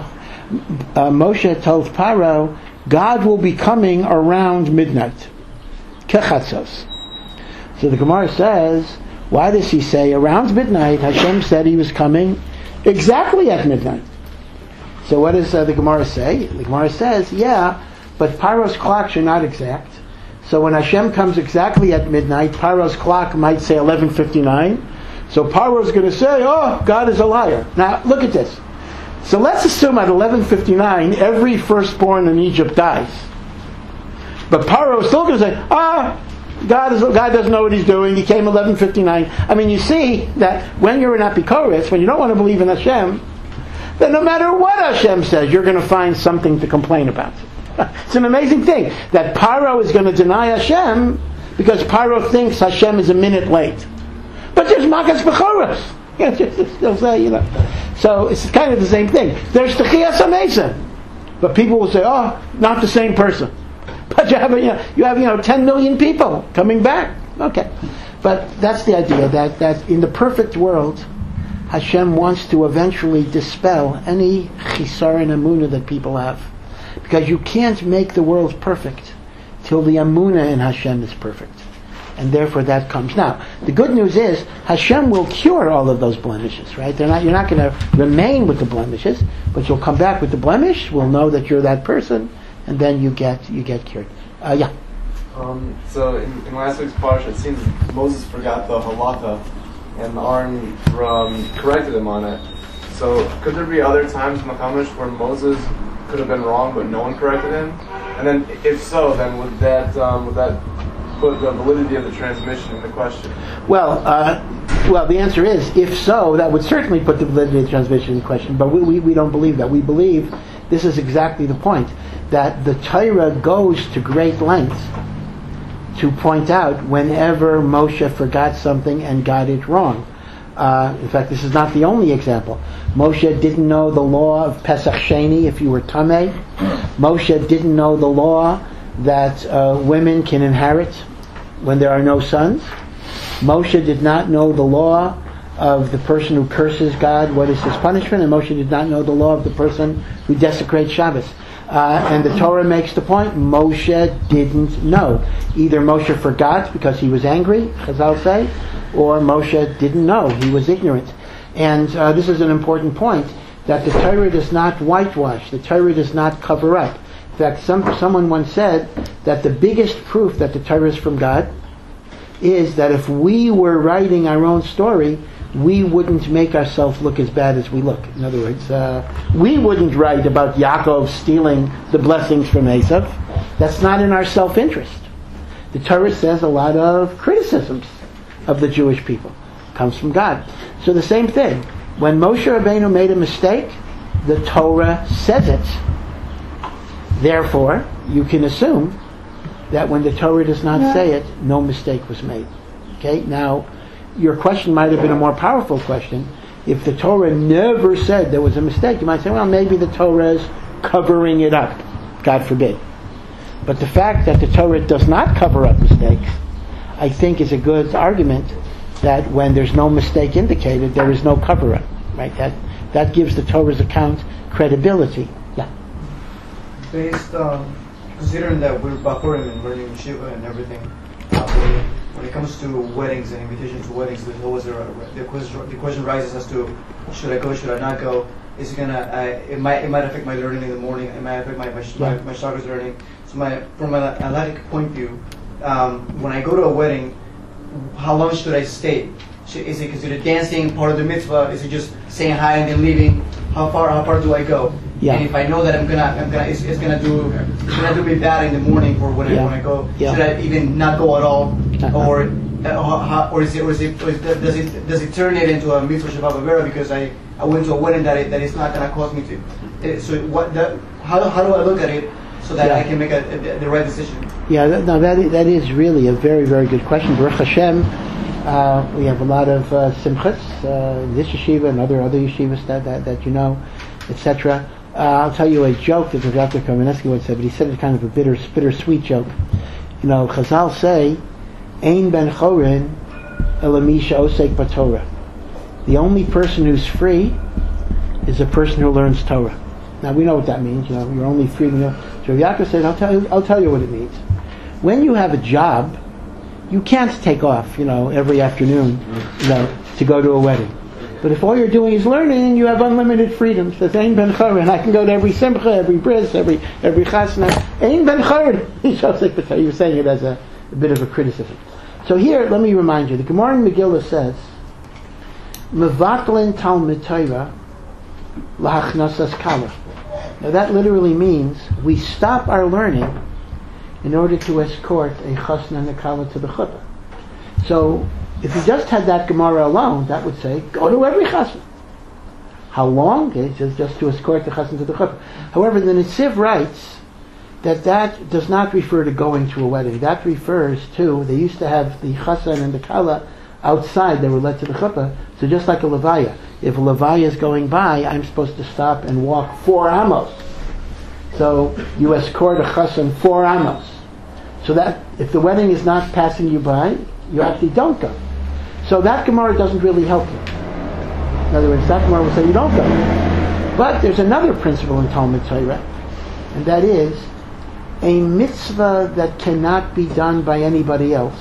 Moshe told Paro, God will be coming around midnight. Kechatzos. So the Gemara says, why does he say around midnight? Hashem said he was coming exactly at midnight. So what does the Gemara say? The Gemara says, yeah, but Paro's clocks are not exact. So when Hashem comes exactly at midnight, Paro's clock might say 11:59. So Paro's going to say, oh, God is a liar. Now, look at this. So let's assume at 11:59, every firstborn in Egypt dies. But Paro is still going to say, God doesn't know what he's doing. He came 11:59. I mean, you see that when you're an apikoris, when you don't want to believe in Hashem, then no matter what Hashem says, you're going to find something to complain about. It's an amazing thing that Paro is going to deny Hashem because Paro thinks Hashem is a minute late. But there's Makas Bechoros. They'll say, So it's kind of the same thing. There's Techiyas HaMesim, but people will say, "Oh, not the same person." But you have 10 million people coming back. Okay, but that's the idea that in the perfect world, Hashem wants to eventually dispel any chisar and amunah that people have, because you can't make the world perfect till the amunah in Hashem is perfect. And therefore that comes. Now, the good news is Hashem will cure all of those blemishes, right? You're not going to remain with the blemishes, but you'll come back with the blemish. We'll know that you're that person, and then you get cured. Yeah. So in last week's parsha, it seems Moses forgot the halacha, and Aaron corrected him on it. So could there be other times in the Chumash where Moses could have been wrong, but no one corrected him? And then, if so, then would that put the validity of the transmission into question? Well, the answer is, if so, that would certainly put the validity of the transmission in question, but we don't believe that. We believe this is exactly the point, that the Torah goes to great lengths to point out whenever Moshe forgot something and got it wrong. In fact, this is not the only example. Moshe didn't know the law of Pesach Sheni if you were Tameh. Moshe didn't know the law that women can inherit when there are no sons. Moshe did not know the law of the person who curses God, what is his punishment, and Moshe did not know the law of the person who desecrates Shabbos. And the Torah makes the point, Moshe didn't know. Either Moshe forgot because he was angry, as I'll say, or Moshe didn't know, he was ignorant. And this is an important point, that the Torah does not whitewash, the Torah does not cover up. In fact, someone once said that the biggest proof that the Torah is from God is that if we were writing our own story, we wouldn't make ourselves look as bad as we look. In other words, we wouldn't write about Yaakov stealing the blessings from Esav. That's not in our self-interest. The Torah says a lot of criticisms of the Jewish people. It comes from God. So the same thing. When Moshe Rabbeinu made a mistake, the Torah says it. Therefore, you can assume that when the Torah does not say it, no mistake was made. Okay? Now, your question might have been a more powerful question. If the Torah never said there was a mistake, you might say, well, maybe the Torah is covering it up. God forbid. But the fact that the Torah does not cover up mistakes, I think is a good argument that when there's no mistake indicated, there is no cover-up. Right? That gives the Torah's account credibility. Yeah. Based considering that we're Bachurim and learning Yeshiva and everything, when it comes to weddings and invitations to weddings, there's always the question rises as to should I go, should I not go? Is it gonna? It might affect my learning in the morning. It might affect my Shabbos learning. So from an analytic point of view, when I go to a wedding, how long should I stay? Is it considered dancing part of the mitzvah? Is it just saying hi and then leaving? How far do I go? Yeah. And if I know that it's gonna do me bad in the morning for when I go, should I even not go at all, or does it turn it into a mitzvah shabbat avera because I went to a wedding that it's not gonna cause me to? So how do I look at it so that I can make the right decision? Yeah, that is really a very, very good question. Baruch Hashem, we have a lot of simchas in this yeshiva and other yeshivas that you know, etc. I'll tell you a joke that Dr. Kamenetsky once said, but he said it's kind of a bittersweet joke. You know, Chazal say, "Ein ben chorin elamisha osek b'Torah." The only person who's free is a person who learns Torah. Now we know what that means. You know, you're only free. So Yaakov said, "I'll tell you what it means. When you have a job, you can't take off, every afternoon, to go to a wedding. But if all you're doing is learning, you have unlimited freedom." So it's Ein ben chorin. I can go to every simcha, every bris, every chasna. Ein ben chorin. He was saying it as a bit of a criticism. So here, let me remind you, the Gemara in Megillah says, "Mevatlin Talmid Torah lahachnasas kala." Now that literally means we stop our learning in order to escort a chasna and a kala to the chuppah. So if you just had that Gemara alone, that would say, go to every chasna. How long? Okay, just to escort the chasna to the chuppah. However, the Netziv writes that does not refer to going to a wedding. That refers to, they used to have the chassan and the kala outside, they were led to the chuppah. So just like a levaya, if a levaya is going by, I'm supposed to stop and walk 4 amos. So you escort a chassan 4 amos. So that if the wedding is not passing you by, you actually don't go. So that Gemara doesn't really help you. In other words, that Gemara will say you don't go. But there's another principle in Talmud Torah, and that is a mitzvah that cannot be done by anybody else.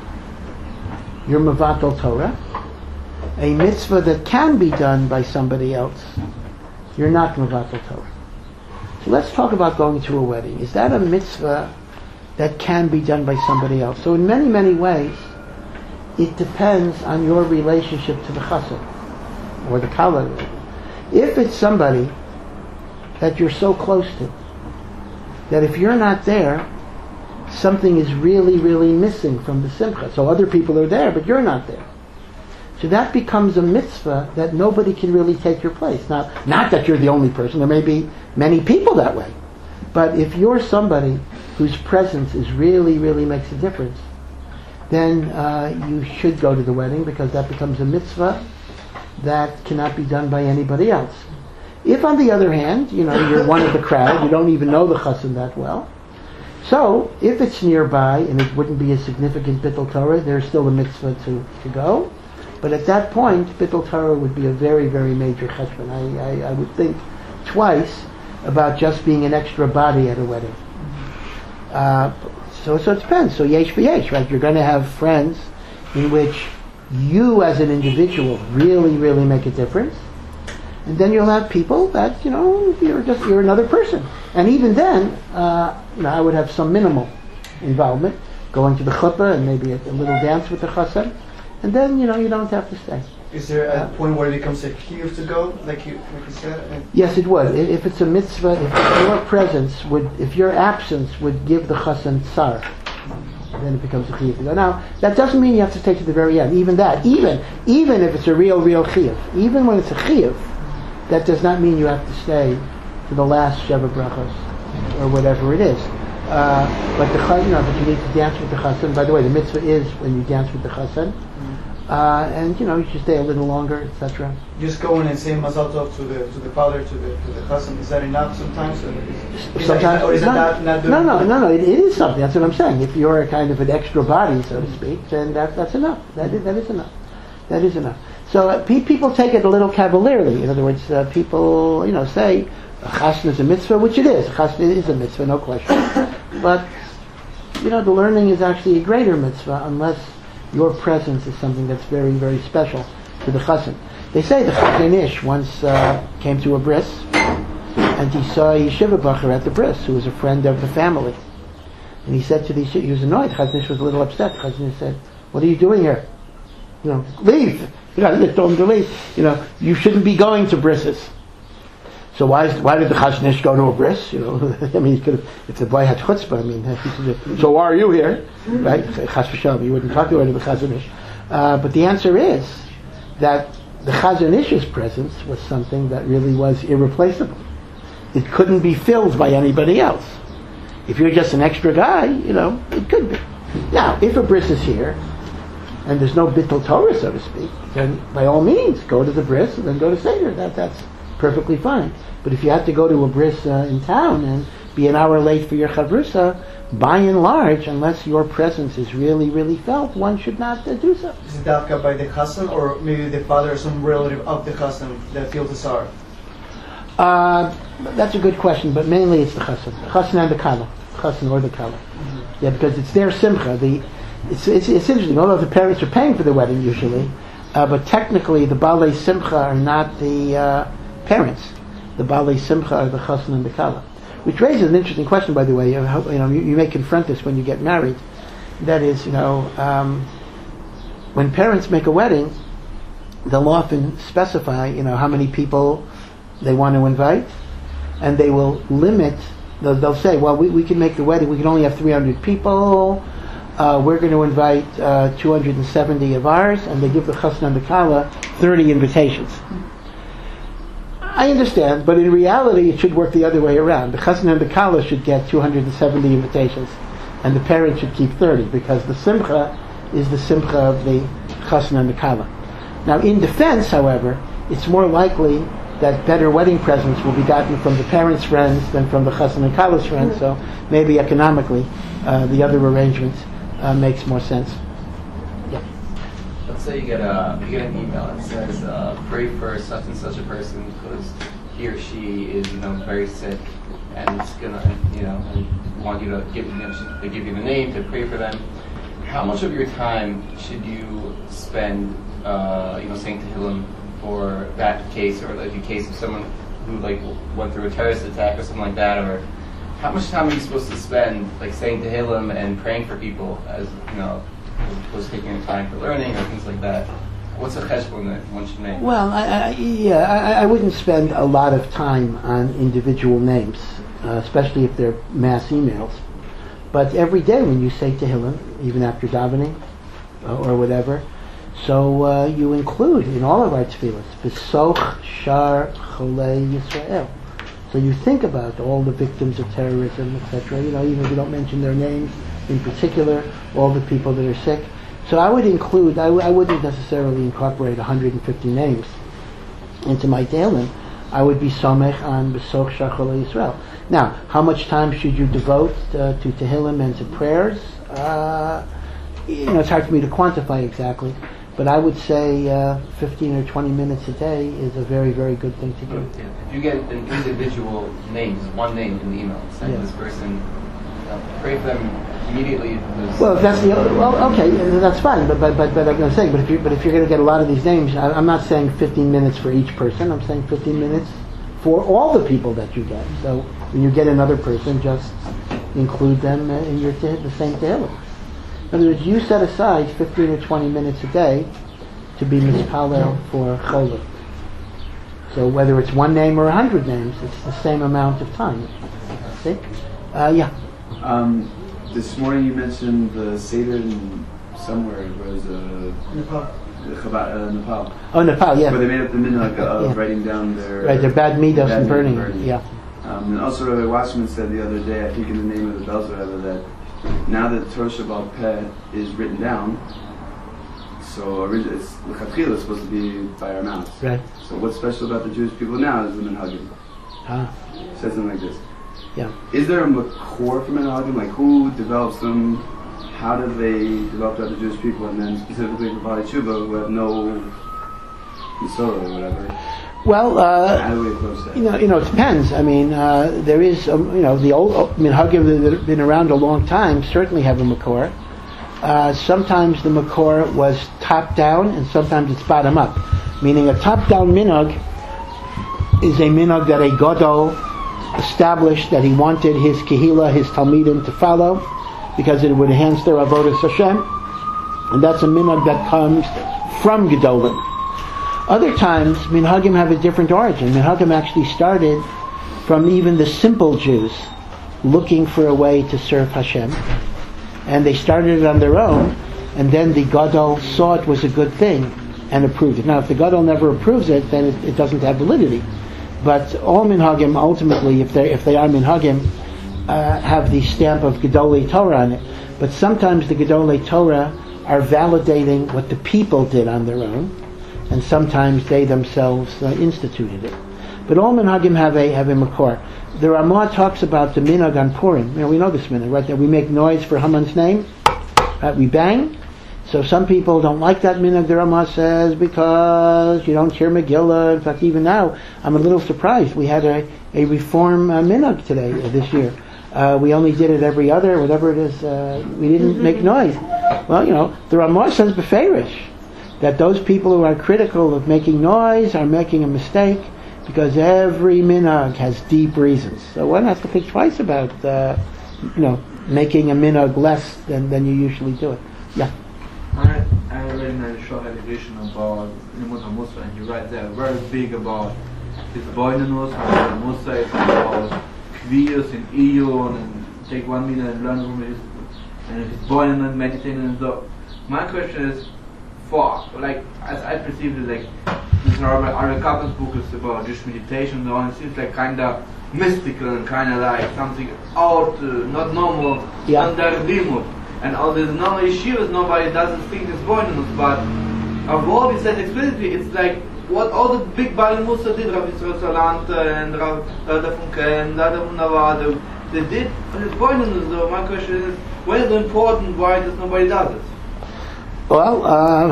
You're mevatel Torah. A mitzvah that can be done by somebody else, you're not mevatel Torah. So let's talk about going to a wedding. Is that a mitzvah that can be done by somebody else? So in many, many ways, it depends on your relationship to the chassan or the kala. If it's somebody that you're so close to that if you're not there, something is really, really missing from the simcha. So other people are there, but you're not there. So that becomes a mitzvah that nobody can really take your place. Now, not that you're the only person. There may be many people that way. But if you're somebody whose presence really, really makes a difference, then you should go to the wedding because that becomes a mitzvah that cannot be done by anybody else. If, on the other hand, you're one of the crowd, you don't even know the chassan that well, so if it's nearby and it wouldn't be a significant bittul Torah, there's still a mitzvah to go. But at that point, bittul Torah would be a very, very major cheshbon. I would think twice about just being an extra body at a wedding. So it depends. So yesh v'yesh, right? You're going to have friends in which you as an individual really, really make a difference. And then you'll have people that, you're another person. And even then, I would have some minimal involvement, going to the chuppah and maybe a little dance with the chassan. And then, you don't have to stay. Is there a point where it becomes a chiyuv to go, like you said? Yes, it would. If it's a mitzvah, if your presence if your absence would give the chassan tsar, then it becomes a chiyuv to go. Now, that doesn't mean you have to stay to the very end. Even if it's a real chiyuv, even when it's a chiyuv, that does not mean you have to stay to the last Sheva Brachos or whatever it is. But but you need to dance with the chassan. By the way, the mitzvah is when you dance with the chassan. and you should stay a little longer, etc. Just go in and say Mazal Tov to the father, to the chassan. Is that enough sometimes? Sometimes or is that not doing no. It is something. That's what I'm saying. If you're a kind of an extra body, so to speak, then that's enough. That is enough. That is enough. So people take it a little cavalierly. In other words, people say chasna is a mitzvah, which it is. Chasna is a mitzvah, no question. But the learning is actually a greater mitzvah unless your presence is something that's very, very special to the chassan. They say the Chazon Ish once came to a bris, and he saw a yeshiva bacher at the bris, who was a friend of the family. And he said to the yeshiva, he was annoyed. Chazon Ish was a little upset. Chazon Ish said, "What are you doing here? Leave. They told him to leave. You shouldn't be going to brises." So why did the Chazon Ish go to a bris? He could have, if the boy had chutzpah. He said, "So why are you here?" Right? Chas v'shalom, you wouldn't talk to the Chazon Ish. But the answer is that the Chazon Ish's presence was something that really was irreplaceable. It couldn't be filled by anybody else. If you're just an extra guy, it could be. Now, if a bris is here, and there's no bittul Torah, so to speak, then by all means, go to the bris and then go to Seder. That's perfectly fine. But if you have to go to a bris in town and be an hour late for your chavrusa, by and large, unless your presence is really, really felt, one should not do so. Is it dafka by the chassan, or maybe the father or some relative of the chassan that feels the sorrow? That's a good question, but mainly it's the chassan and the kala, chassan or the kala. Mm-hmm. Yeah, because it's their simcha. It's interesting. Although the parents are paying for the wedding usually, but technically the balei simcha are not the parents. The balei simcha are the chassan and the kala. Which raises an interesting question, by the way. You may confront this when you get married. That is, when parents make a wedding, they'll often specify, how many people they want to invite, and they will limit. They'll say, well, we can make the wedding. We can only have 300 people. We're going to invite 270 of ours, and they give the chassan and the kala 30 invitations. I understand, but in reality it should work the other way around. The chassan and the kala should get 270 invitations, and the parents should keep 30, because the simcha is the simcha of the chassan and the kala. Now, in defense, however, it's more likely that better wedding presents will be gotten from the parents' friends than from the chassan and kala's friends, so maybe economically the other arrangement makes more sense. Yeah. Let's say you get an email that says, pray for such and such a person because he or she is, very sick, and it's gonna, and want you to give, they give you the name to pray for them. How much of your time should you spend, saying Tehillim for that case, or like a case of someone who went through a terrorist attack or something like that, or how much time are you supposed to spend saying Tehillim and praying for people as opposed to taking time for learning or things like that? What's a cheshbon that one should make? Well, I wouldn't spend a lot of time on individual names, especially if they're mass emails. But every day when you say Tehillim, even after davening or whatever, so you include in all of our tefillas, V'soch shar cholei Yisrael. So you think about all the victims of terrorism, etc. Even if you don't mention their names in particular, all the people that are sick. So I would include, I wouldn't necessarily incorporate 150 names into my Tehillim. I would be somech on B'soch Shar Cholei Yisrael. Now, how much time should you devote to Tehillim and to prayers? It's hard for me to quantify exactly, but I would say 15 or 20 minutes a day is a very, very good thing to do. If you get an individual name, just one name in the email, send this person, pray for them immediately. Well, if that's okay, that's fine. But I'm going to say, but if you're going to get a lot of these names, I'm not saying 15 minutes for each person. I'm saying 15 minutes for all the people that you get. So when you get another person, just include them in the same Tehillim. In other words, you set aside 15 or 20 minutes a day to be mispalel for Cholah. So whether it's one name or 100 names, it's the same amount of time. See? Yeah. This morning you mentioned the Seder in somewhere. It was Nepal. Nepal. Oh, Nepal, yeah. Where they made up the minhag of writing down their bad midos and burning. Yeah. And also Rabbi Wasserman said the other day, I think in the name of the Belzer Rebbe, that now that Torah Shabbal Peh is written down, So it's lechatchila supposed to be by our mouths. Right. So what's special about the Jewish people now is the minhagim. It says something like this. Yeah. Is there a makor for minhagim? Like who develops them? How do they develop throughout the Jewish people? And then specifically for Bali Tshuva, who have no Yisora or whatever. Well, how do we approach that? it depends. I mean, there is, the old minhagim that have been around a long time certainly have a makor. Sometimes the makor was top down, and sometimes it's bottom up. Meaning, a top down minhag is a minhag that a gadol established that he wanted his kehila, his talmidim, to follow, because it would enhance their avodas Hashem, and that's a minhag that comes from gedolim. Other times, minhagim have a different origin. Minhagim actually started from even the simple Jews looking for a way to serve Hashem, and they started it on their own, and then the gadol saw it was a good thing and approved it. Now, if the gadol never approves it, then it doesn't have validity. But all minhagim, ultimately, if they are minhagim, have the stamp of Gedolei Torah on it. But sometimes the Gedolei Torah are validating what the people did on their own, and sometimes they themselves instituted it. But all minhagim have a makor. The Ramah talks about the minhag on Purim. We know this minhag, right? That we make noise for Haman's name. We bang. So some people don't like that minhag, the Ramah says, because you don't hear Megillah. In fact, even now, I'm a little surprised. We had a reform minhag today, this year. We only did it every other, whatever it is. We didn't make noise. Well, the Ramah says beferish that those people who are critical of making noise are making a mistake, because every minhag has deep reasons. So one has to think twice about, making a minhag less than you usually do it. Yeah. I read in a short edition about Limud HaMusa, and you write there very big about his boinenus, Musa, it's about Kvius and Iyun, and take 1 minute and learn from his, and his boinenus, meditating and so. My question is, as I perceive it, like Mr. Ari Kaplan's book is about Jewish meditation and so on, it seems like kind of mystical and kind of like something out, not normal, under limud. And all these normal yeshivas, nobody doesn't think it's boinenus, but of all we said explicitly, it's like what all the big Bali Musa did, Rav Yisrael Salanta and Rav Funke and Rav Navada, they did for this boinenus. So my question is, when is it important, why does nobody does it? Well,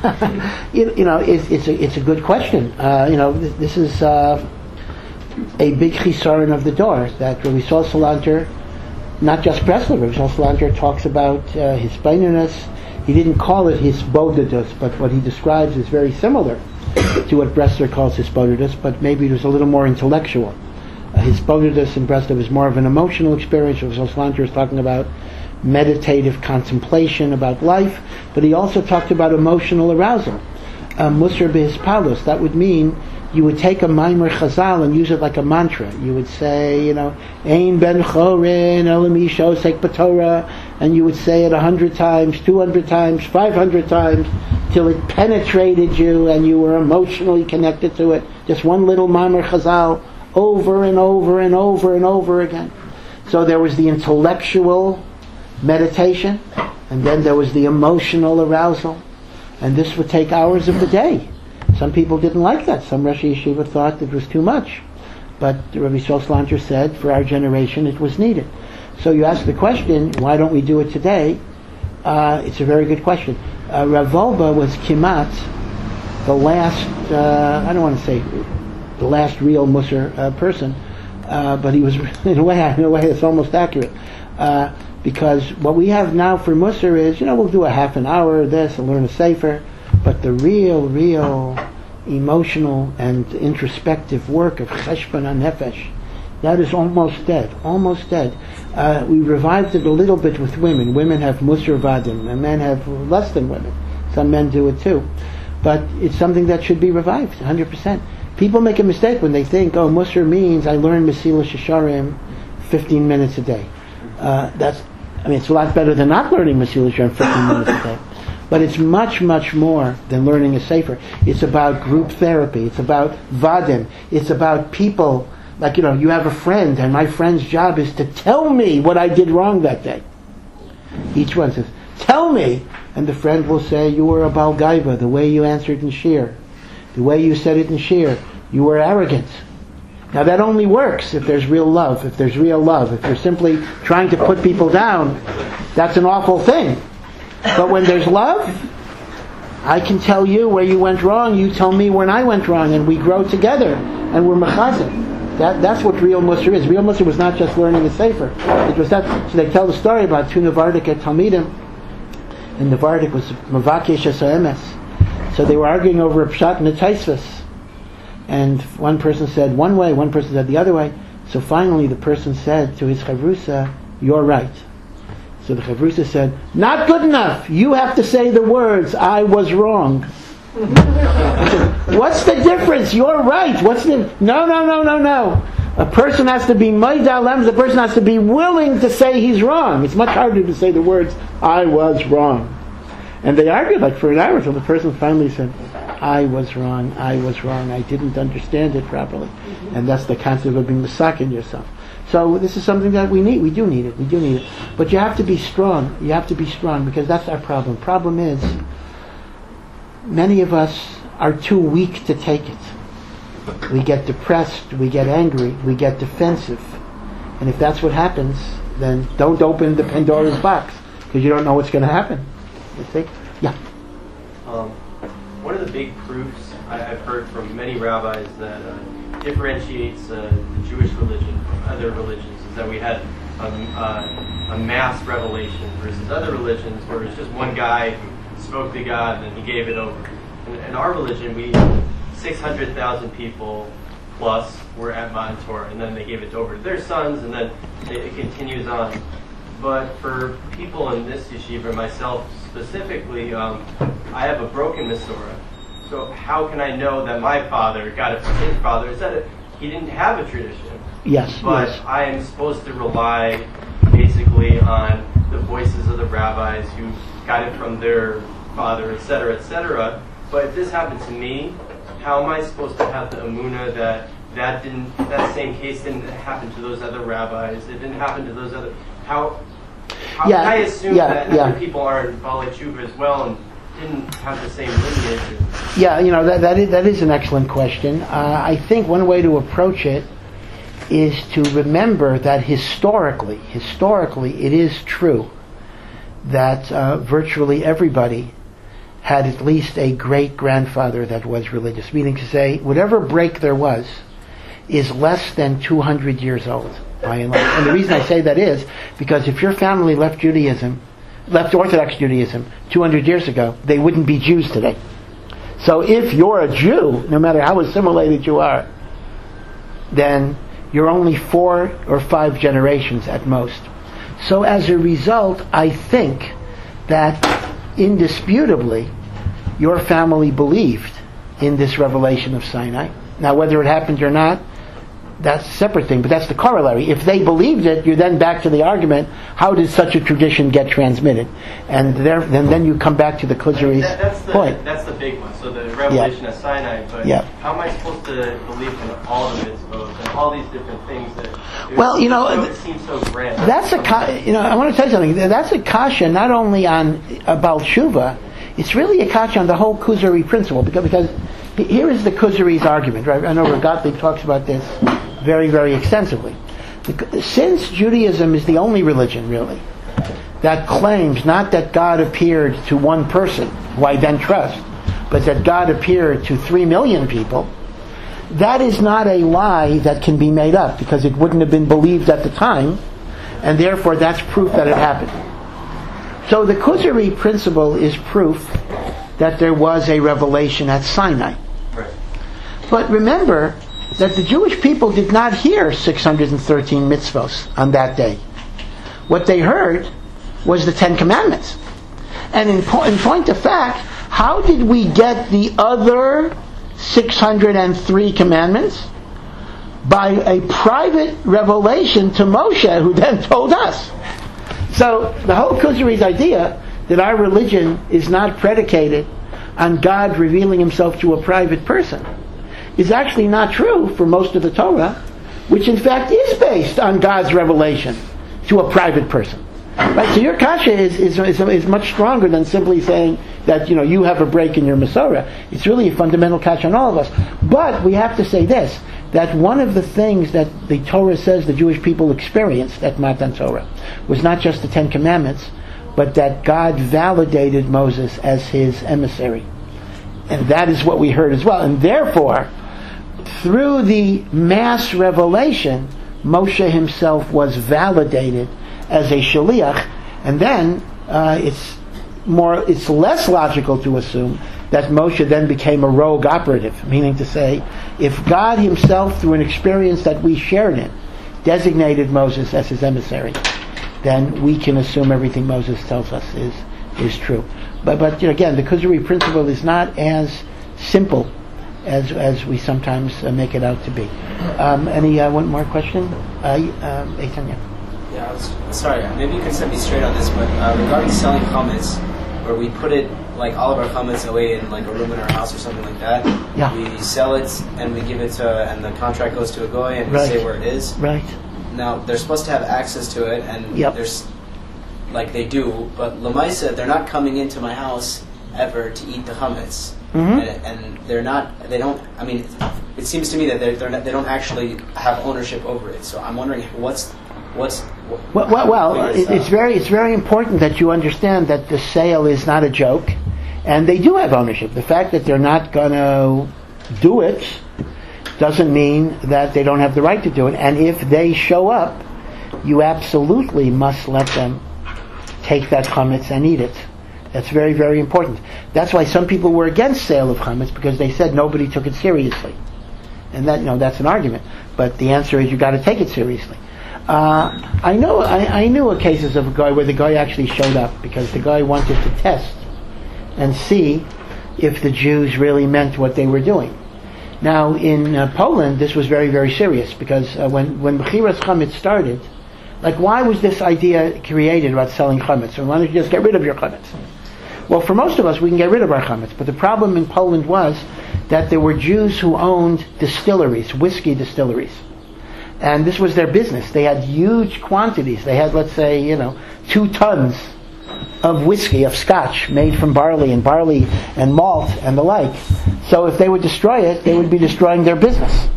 it's a good question. This is a big chisaron of the door, that Rabbi Yisrael Salanter, not just Breslev, Rabbi Yisrael Salanter talks about his beinunus. He didn't call it his bodedus, but what he describes is very similar to what Breslev calls his bodedus, but maybe it was a little more intellectual. His bodedus in Breslev is more of an emotional experience. Rabbi Yisrael Salanter is talking about meditative contemplation about life, but he also talked about emotional arousal. Musar b'hispalus, that would mean you would take a Maimer Chazal and use it like a mantra. You would say, Ein ben chorin elam ish osek b'Torah, and you would say it 100 times, 200 times, 500 times, till it penetrated you and you were emotionally connected to it. Just one little Maimer Chazal over and over and over and over again. So there was the intellectual meditation, and then there was the emotional arousal, and this would take hours of the day. Some people didn't like that. Some Rosh Yeshiva thought it was too much, but Rabbi Yisrael Salanter said for our generation it was needed. So you ask the question, why don't we do it today? It's a very good question. Rav Wolbe was kimat the last, I don't want to say the last real Musar person, but he was in a way it's almost accurate. Because what we have now for Musar is, we'll do a half an hour of this and learn a sefer, but the real emotional and introspective work of cheshbon HaNefesh, that is almost dead. We revived it a little bit with women. Women have Musar Vadim, and men have less than women. Some men do it too. But it's something that should be revived, 100%. People make a mistake when they think, Musar means I learn Mesilas Yesharim 15 minutes a day. It's a lot better than not learning Mesilas Yesharim 15 minutes a day. But it's much, much more than learning a sefer. It's about group therapy. It's about vadim. It's about people. Like, you have a friend, and my friend's job is to tell me what I did wrong that day. Each one says, tell me And the friend will say, you were a Baal Gaiva, the way you answered in Shir, the way you said it in Shir, you were arrogant. Now that only works if there's real love, if there's real love. If you're simply trying to put people down, that's an awful thing. But when there's love, I can tell you where you went wrong, you tell me when I went wrong, and we grow together, and we're mechazik. That's what real Musar is. Real Musar was not just learning a sefer. It was that. So they tell the story about two Navardik at Talmidim, and Navardik was Mavakesh Emes. So they were arguing over a pshat and a taisvus. And one person said one way, one person said the other way. So finally the person said to his chavrusa, you're right. So the chavrusa said, not good enough. You have to say the words, I was wrong. I said, what's the difference? You're right. No. A person has to be maidalem. The person has to be willing to say he's wrong. It's much harder to say the words, I was wrong. And they argued like for an hour until the person finally said, I was wrong, I didn't understand it properly. And that's the concept of being misakin yourself. So this is something that we do need it. But you have to be strong, because that's our problem. Problem is, many of us are too weak to take it. We get depressed, we get angry, we get defensive. And if that's what happens, then don't open the Pandora's box, because you don't know what's going to happen. You see? Yeah. One of the big proofs I've heard from many rabbis that differentiates the Jewish religion from other religions is that we had a mass revelation versus other religions where it's just one guy who spoke to God and he gave it over. In our religion, 600,000 people plus were at Matan Torah, and then they gave it over to their sons, and then it continues on. But for people in this yeshiva, myself specifically, I have a broken Masorah. So how can I know that my father got it from his father? Is that he didn't have a tradition? Yes. But yes. I am supposed to rely basically on the voices of the rabbis who got it from their father, etc., etc. But if this happened to me, how am I supposed to have the emunah that same case didn't happen to those other rabbis? It didn't happen to those other. How can I assume that other people are in Baalei Tshuva as well and didn't have the same lineage? Yeah, that is an excellent question. I think one way to approach it is to remember that historically, it is true that virtually everybody had at least a great-grandfather that was religious. Meaning to say, whatever break there was is less than 200 years old, by and large. And the reason I say that is because if your family left Orthodox Judaism 200 years ago, they wouldn't be Jews today. So if you're a Jew, no matter how assimilated you are, then you're only 4 or 5 generations at most. So as a result, I think that indisputably your family believed in this revelation of Sinai. Now whether it happened or not, that's a separate thing, but that's the corollary. If they believed it, you're then back to the argument, how did such a tradition get transmitted? And then you come back to the Kuzari's point. That's the big one. So the revelation of Sinai, but how am I supposed to believe in all the mitzvot and all these different things that it seems so grand? That's I want to tell you something. That's a kasha not only on Baal Tshuva, it's really a kasha on the whole Kuzari principle, because here is the Kuzari's argument, right? I know Gottlieb talks about this very, very extensively. Since Judaism is the only religion, really, that claims not that God appeared to one person, who I then trust, but that God appeared to 3 million people, that is not a lie that can be made up, because it wouldn't have been believed at the time, and therefore that's proof that it happened. So the Kuzari principle is proof that there was a revelation at Sinai. Right. But remember that the Jewish people did not hear 613 mitzvos on that day. What they heard was the 10 Commandments. And in point of fact, how did we get the other 603 commandments? By a private revelation to Moshe, who then told us. So the whole Kuzari's idea that our religion is not predicated on God revealing himself to a private person is actually not true for most of the Torah, which in fact is based on God's revelation to a private person. Right. So your kasha is much stronger than simply saying that you have a break in your Masorah. It's really a fundamental kasha on all of us. But we have to say this: that one of the things that the Torah says the Jewish people experienced at Matan Torah was not just the Ten Commandments, but that God validated Moses as his emissary. And that is what we heard as well. And therefore, through the mass revelation, Moshe himself was validated as a shaliach. And then it's less logical to assume that Moshe then became a rogue operative, meaning to say, if God himself, through an experience that we shared in, designated Moses as his emissary, then we can assume everything Moses tells us is true. But again, the Kuzari principle is not as simple as we sometimes make it out to be. Any one more question? Eitan, yeah. Yeah, sorry, maybe you can set me straight on this, but regarding selling chametz, where we put it, like all of our chametz away in like a room in our house or something like that, we sell it and we give it to, and the contract goes to a goy and we say where it is. Right. Now, they're supposed to have access to it, and there's, like they do, but Lamaisa, they're not coming into my house ever to eat the chametz. And it seems to me that they don't actually have ownership over it. So I'm wondering it's very important that you understand that the sale is not a joke, and they do have ownership. The fact that they're not going to do it doesn't mean that they don't have the right to do it. And if they show up, you absolutely must let them take that chametz and eat it. That's very, very important. That's why some people were against sale of chametz, because they said nobody took it seriously. And that's an argument. But the answer is you got to take it seriously. I knew of cases of a guy where the guy actually showed up because the guy wanted to test and see if the Jews really meant what they were doing. Now in Poland, this was very, very serious, because when Mechiras Chametz started, like, why was this idea created about selling chametz? Or why don't you just get rid of your chametz? Well, for most of us, we can get rid of our chametz, but the problem in Poland was that there were Jews who owned distilleries, whiskey distilleries. And this was their business. They had huge quantities. They had, let's say, 2 tons of whiskey, of scotch, made from barley and malt and the like. So if they would destroy it, they would be destroying their business.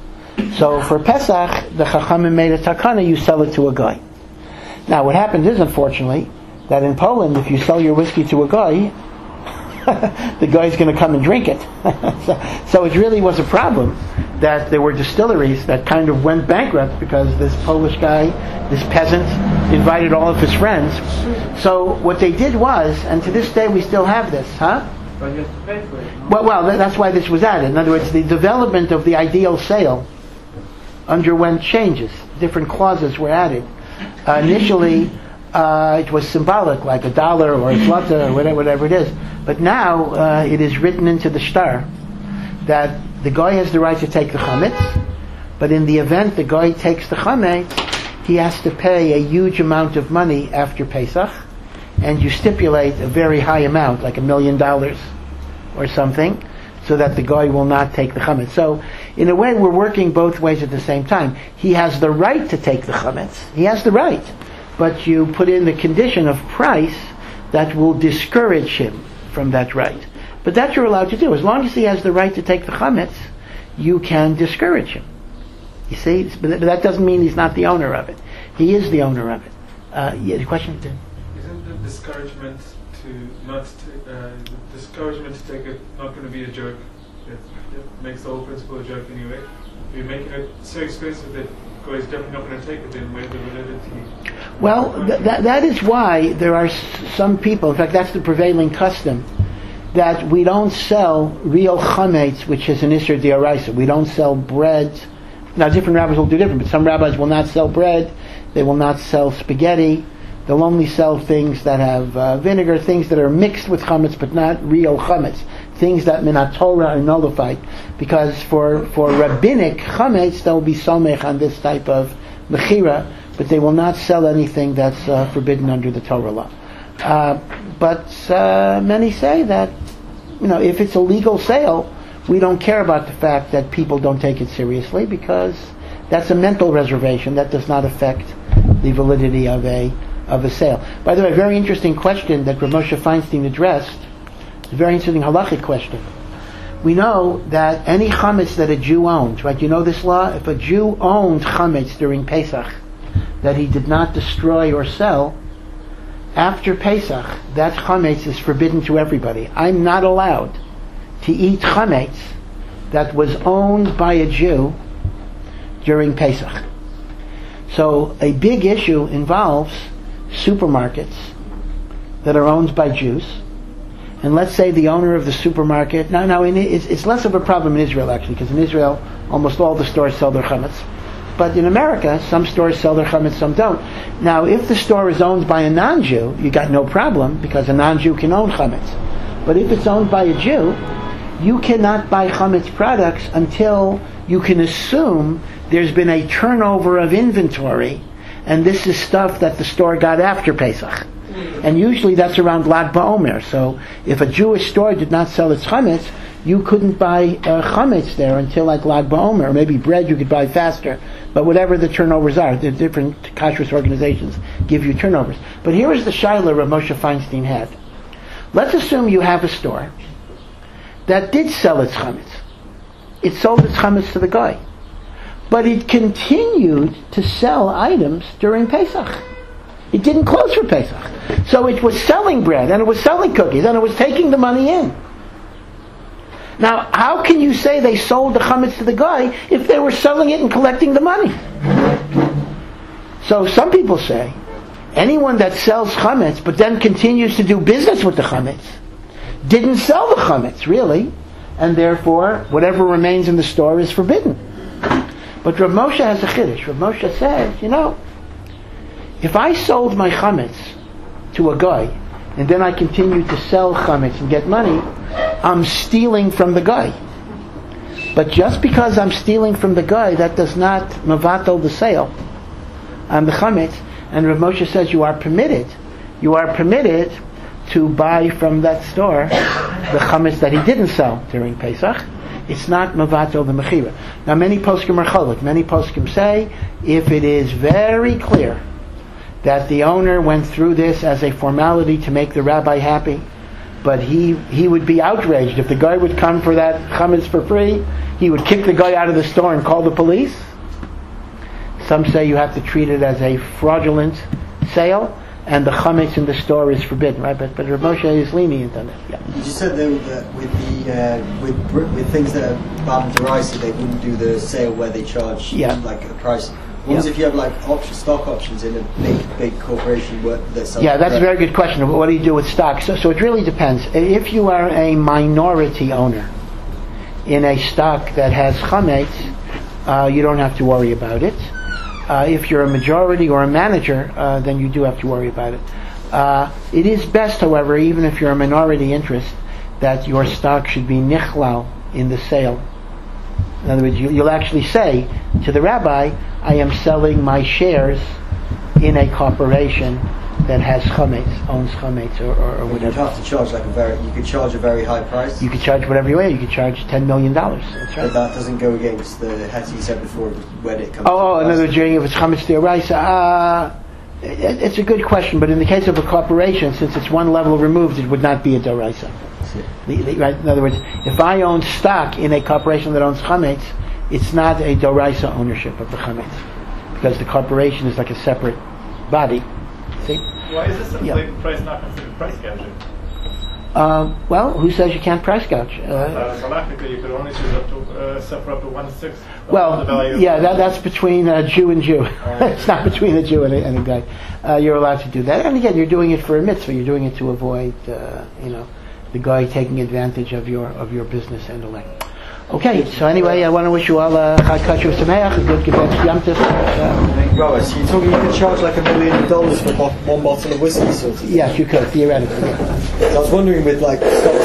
So for Pesach, the Chachamim made a takana, you sell it to a guy. Now what happens is, unfortunately, that in Poland, if you sell your whiskey to a guy, the guy's going to come and drink it. So it really was a problem that there were distilleries that kind of went bankrupt because this Polish guy, this peasant, invited all of his friends. So what they did was, and to this day we still have this, But you have to pay for it. Well, that's why this was added. In other words, the development of the ideal sale underwent changes. Different clauses were added. Initially, it was symbolic, like $1 or a zlata or whatever it is. But now it is written into the shtar that the guy has the right to take the chametz, but in the event the guy takes the chametz, he has to pay a huge amount of money after Pesach, and you stipulate a very high amount, like $1 million or something, so that the guy will not take the chametz. So, in a way, we're working both ways at the same time. He has the right to take the chametz. He has the right. But you put in the condition of price that will discourage him from that right. But that you're allowed to do. As long as he has the right to take the chametz, you can discourage him. You see? But that doesn't mean he's not the owner of it. He is the owner of it. The question? Isn't the discouragement to take it not going to be a joke? It makes the whole principle a joke anyway. If you're making it so expensive that guys definitely not going to take it, then where's the validity? Well, that is why there are some people, in fact that's the prevailing custom, that we don't sell real chametz, which is an isur d'oraisa. We don't sell bread. Now different rabbis will do different, but some rabbis will not sell bread, they will not sell spaghetti, they'll only sell things that have vinegar, things that are mixed with chametz but not real chametz, things that minat Torah are nullified. Because for rabbinic chametz, they'll be somech on this type of mechira, but they will not sell anything that's forbidden under the Torah law. But many say that, if it's a legal sale, we don't care about the fact that people don't take it seriously, because that's a mental reservation that does not affect the validity of a of a sale. By the way, a very interesting question that Rav Moshe Feinstein addressed. It's a very interesting halachic question. We know that any chametz that a Jew owns, right? You know this law? If a Jew owned chametz during Pesach that he did not destroy or sell, after Pesach, that chametz is forbidden to everybody. I'm not allowed to eat chametz that was owned by a Jew during Pesach. So a big issue involves supermarkets that are owned by Jews. And let's say the owner of the supermarket, it's less of a problem in Israel actually, because in Israel almost all the stores sell their chametz. But in America, some stores sell their chametz, some don't. Now, if the store is owned by a non-Jew, you got no problem, because a non-Jew can own chametz. But if it's owned by a Jew, you cannot buy chametz products until you can assume there's been a turnover of inventory, and this is stuff that the store got after Pesach. And usually that's around Lag BaOmer. So if a Jewish store did not sell its chametz, you couldn't buy chametz there until like Lag BaOmer, or maybe bread you could buy faster. But whatever the turnovers are, the different kashrus organizations give you turnovers. But here is the shaila Rav Moshe Feinstein had. Let's assume you have a store that did sell its chametz. It sold its chametz to the guy. But it continued to sell items during Pesach. It didn't close for Pesach. So it was selling bread, and it was selling cookies, and it was taking the money in. Now, how can you say they sold the chametz to the guy if they were selling it and collecting the money? So some people say, anyone that sells chametz but then continues to do business with the chametz didn't sell the chametz, really, and therefore whatever remains in the store is forbidden. But Rav Moshe has a chiddush. Rav Moshe says, if I sold my chametz to a guy and then I continue to sell chametz and get money, I'm stealing from the guy. But just because I'm stealing from the guy, that does not mavatal the sale on the chametz. And Rav Moshe says you are permitted to buy from that store the chametz that he didn't sell during Pesach. It's not mavatal the mechira. Now many poskim are cholok. Many poskim say if it is very clear that the owner went through this as a formality to make the rabbi happy, but he would be outraged if the guy would come for that chametz for free. He would kick the guy out of the store and call the police. Some say you have to treat it as a fraudulent sale, and the chametz in the store is forbidden, right? But Rav Moshe is lenient on it. Yeah. You just said though that with things that are bad deraisa, they wouldn't do the sale where they charge like a price. What if you have like stock options in a big corporation that sells? Yeah, that's a very good question. What do you do with stock? So it really depends. If you are a minority owner in a stock that has chametz, you don't have to worry about it. If you're a majority or a manager, then you do have to worry about it. It is best, however, even if you're a minority interest, that your stock should be nichlal in the sale. In other words, you'll actually say to the rabbi, I am selling my shares in a corporation that has chametz, owns chametz, or whatever. You'd have to charge you could charge a very high price. You could charge whatever you want. You could charge $10 million. That's right. But that doesn't go against the heter you said before when it comes. In other words, if it's chametz d'oraisa, it's a good question. But in the case of a corporation, since it's one level removed, it would not be a d'oraisa. Right? In other words, if I own stock in a corporation that owns chametz, it's not a d'oraisa ownership of the chametz, because the corporation is like a separate body. See? Why is this inflated price not considered price gouging? Well, who says you can't price gouge? Halachically, you could only choose up to suffer up to 1/6. Well, that's between a Jew and Jew. It's not between a Jew and a guy. You're allowed to do that, and again, you're doing it for a mitzvah. You're doing it to avoid, the guy taking advantage of your business and the like. Okay, so anyway, I want to wish you all a Chag Kasher Sameach, a good Gevetz Yom Tov. So you're talking you could charge like $1 million for one bottle of whiskey, sort of? Yes, you could, theoretically. Yeah. So I was wondering with like stock